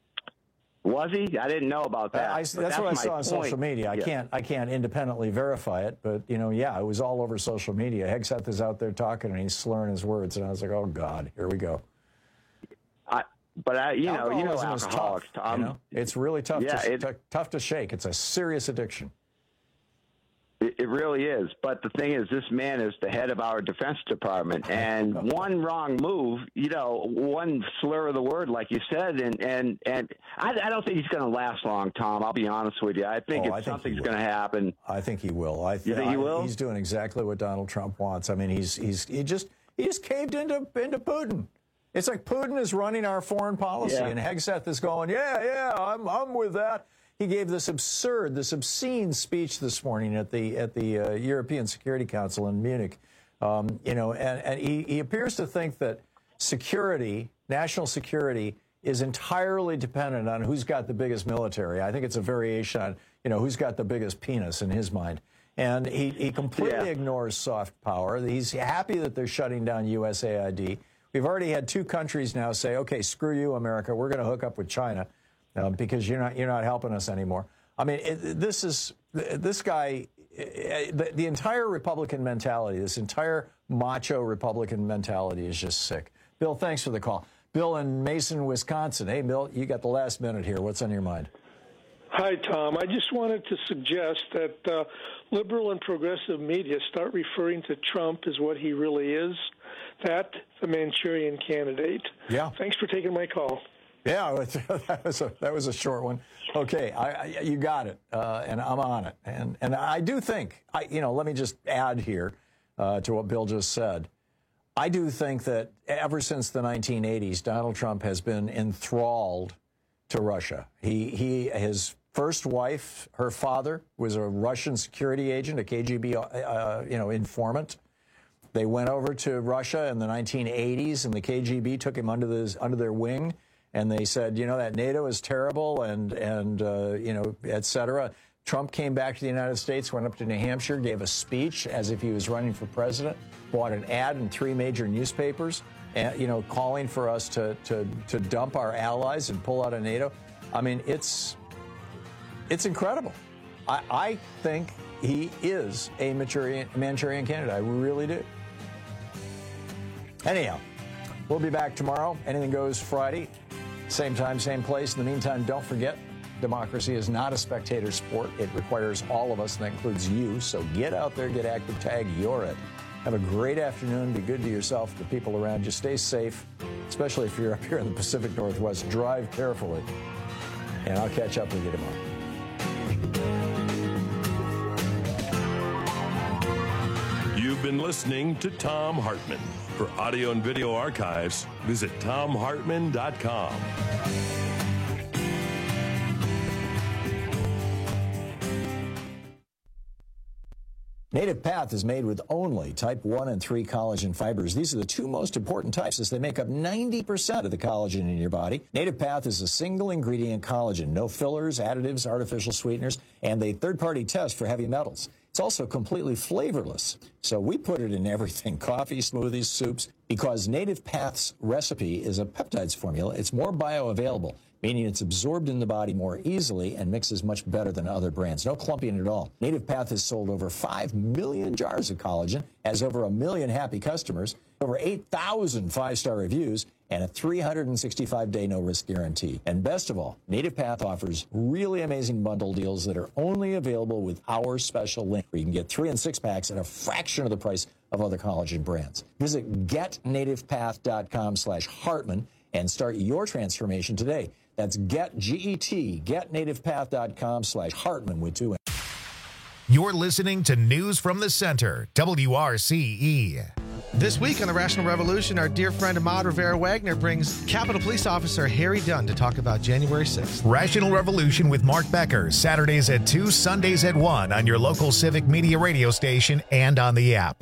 Was he? I didn't know about that. I, I, that's, that's what I my saw on point. social media. I yeah. can't I can't independently verify it, but you know, yeah, it was all over social media. Hegseth is out there talking and he's slurring his words, and I was like, oh God, here we go. I, but I, you know, you know, Alcoholism is alcoholics. tough, Tom, you know? It's really tough. Yeah, to, it, t- tough to shake. It's a serious addiction. It, it really is. But the thing is, this man is the head of our Defense Department, and one wrong move, you know, one slur of the word, like you said, and and and I, I don't think he's going to last long, Tom. I'll be honest with you. I think Oh, if I think something's he going to happen. I think he will. I th- You think he I- will? He's doing exactly what Donald Trump wants. I mean, he's he's he just he just caved into into Putin. It's like Putin is running our foreign policy, Yeah. and Hegseth is going, yeah, yeah, I'm I'm with that. He gave this absurd, this obscene speech this morning at the at the uh, European Security Council in Munich. Um, you know, and, and he, he appears to think that security, national security, is entirely dependent on who's got the biggest military. I think it's a variation on, you know, who's got the biggest penis in his mind. And he, he completely Yeah. ignores soft power. He's happy that they're shutting down U S A I D. We've already had two countries now say, okay, screw you, America. We're going to hook up with China. Um, because you're not you're not helping us anymore. I mean, it, this is this guy, the, the entire Republican mentality, this entire macho Republican mentality is just sick. Bill, thanks for the call. Bill in Mason, Wisconsin. Hey, Bill, you got the last minute here. What's on your mind? Hi, Tom. I just wanted to suggest that uh, liberal and progressive media start referring to Trump as what he really is, that the Manchurian candidate. Yeah. Thanks for taking my call. Yeah, that was a, that was a short one. Okay, I, I, you got it, uh, and I'm on it. And and I do think, I you know, let me just add here uh, to what Bill just said. I do think that ever since the nineteen eighties, Donald Trump has been enthralled to Russia. He he his first wife, her father was a Russian security agent, a K G B uh, you know informant. They went over to Russia in the nineteen eighties, and the K G B took him under the under their wing. And they said, you know, that NATO is terrible and, and uh, you know, et cetera. Trump came back to the United States, went up to New Hampshire, gave a speech as if he was running for president, bought an ad in three major newspapers, and, you know, calling for us to, to, to dump our allies and pull out of NATO. I mean, it's it's incredible. I, I think he is a Manchurian, Manchurian candidate. I really do. Anyhow, we'll be back tomorrow. Anything Goes Friday. Same time, same place. In the meantime, don't forget, democracy is not a spectator sport. It requires all of us, and that includes you. So get out there, get active, tag, you're it. Have a great afternoon. Be good to yourself, the people around you. Stay safe, especially if you're up here in the Pacific Northwest. Drive carefully. And I'll catch up with you tomorrow. You've been listening to Thom Hartmann. For audio and video archives, visit thom hartmann dot com. Native Path is made with only type one and three collagen fibers. These are the two most important types as they make up ninety percent of the collagen in your body. Native Path is a single ingredient collagen, no fillers, additives, artificial sweeteners, and a third-party test for heavy metals. It's also completely flavorless. So we put it in everything, coffee, smoothies, soups, because Native Path's recipe is a peptides formula. It's more bioavailable, meaning it's absorbed in the body more easily and mixes much better than other brands. No clumping at all. Native Path has sold over five million jars of collagen, has over a million happy customers, over eight thousand five-star reviews, and a three hundred sixty-five day no-risk guarantee. And best of all, Native Path offers really amazing bundle deals that are only available with our special link, where you can get three and six packs at a fraction of the price of other collagen brands. Visit get native path dot com slash Hartmann and start your transformation today. That's get, G E T, get native path dot com slash Hartmann with two N. You're listening to News from the Center, W R C E. This week on the Rational Revolution, our dear friend Ahmad Rivera-Wagner brings Capitol Police Officer Harry Dunn to talk about January sixth. Rational Revolution with Mark Becker, Saturdays at two, Sundays at one on your local Civic Media radio station and on the app.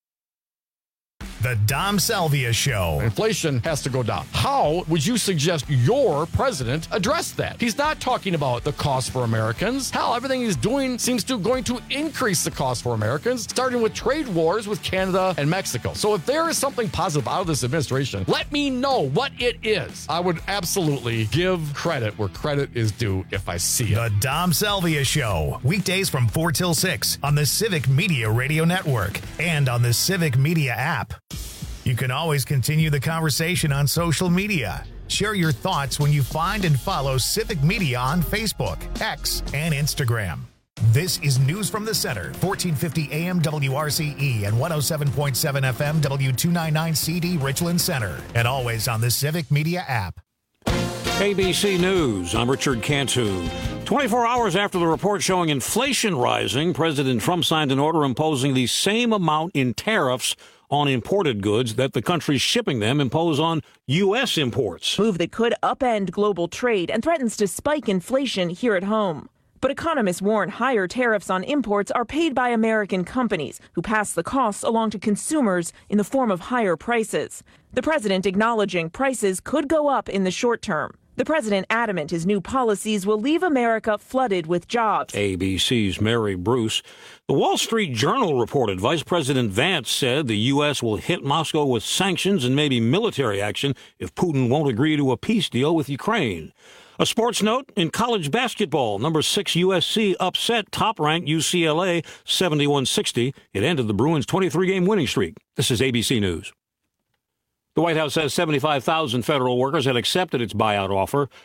The Dom Salvia Show. Inflation has to go down. How would you suggest your president address that? He's not talking about the cost for Americans. Hell, everything he's doing seems to going to increase the cost for Americans, starting with trade wars with Canada and Mexico. So if there is something positive out of this administration, let me know what it is. I would absolutely give credit where credit is due if I see it. The Dom Salvia Show. Weekdays from four till six on the Civic Media Radio Network and on the Civic Media app. You can always continue the conversation on social media. Share your thoughts when you find and follow Civic Media on Facebook, X, and Instagram. This is News from the Center, fourteen fifty A M W R C E and one oh seven point seven F M W two ninety-nine C D Richland Center, and always on the Civic Media app. A B C News, I'm Richard Cantu. twenty-four hours after the report showing inflation rising, President Trump signed an order imposing the same amount in tariffs on imported goods that the countries shipping them impose on U S imports. Move that could upend global trade and threatens to spike inflation here at home. But economists warn higher tariffs on imports are paid by American companies who pass the costs along to consumers in the form of higher prices. The president acknowledging prices could go up in the short term. The president adamant his new policies will leave America flooded with jobs. A B C's Mary Bruce. The Wall Street Journal reported Vice President Vance said the U S will hit Moscow with sanctions and maybe military action if Putin won't agree to a peace deal with Ukraine. A sports note, in college basketball, number six U S C upset top-ranked U C L A seventy-one sixty. It ended the Bruins' twenty-three game winning streak. This is A B C News. The White House says seventy-five thousand federal workers had accepted its buyout offer.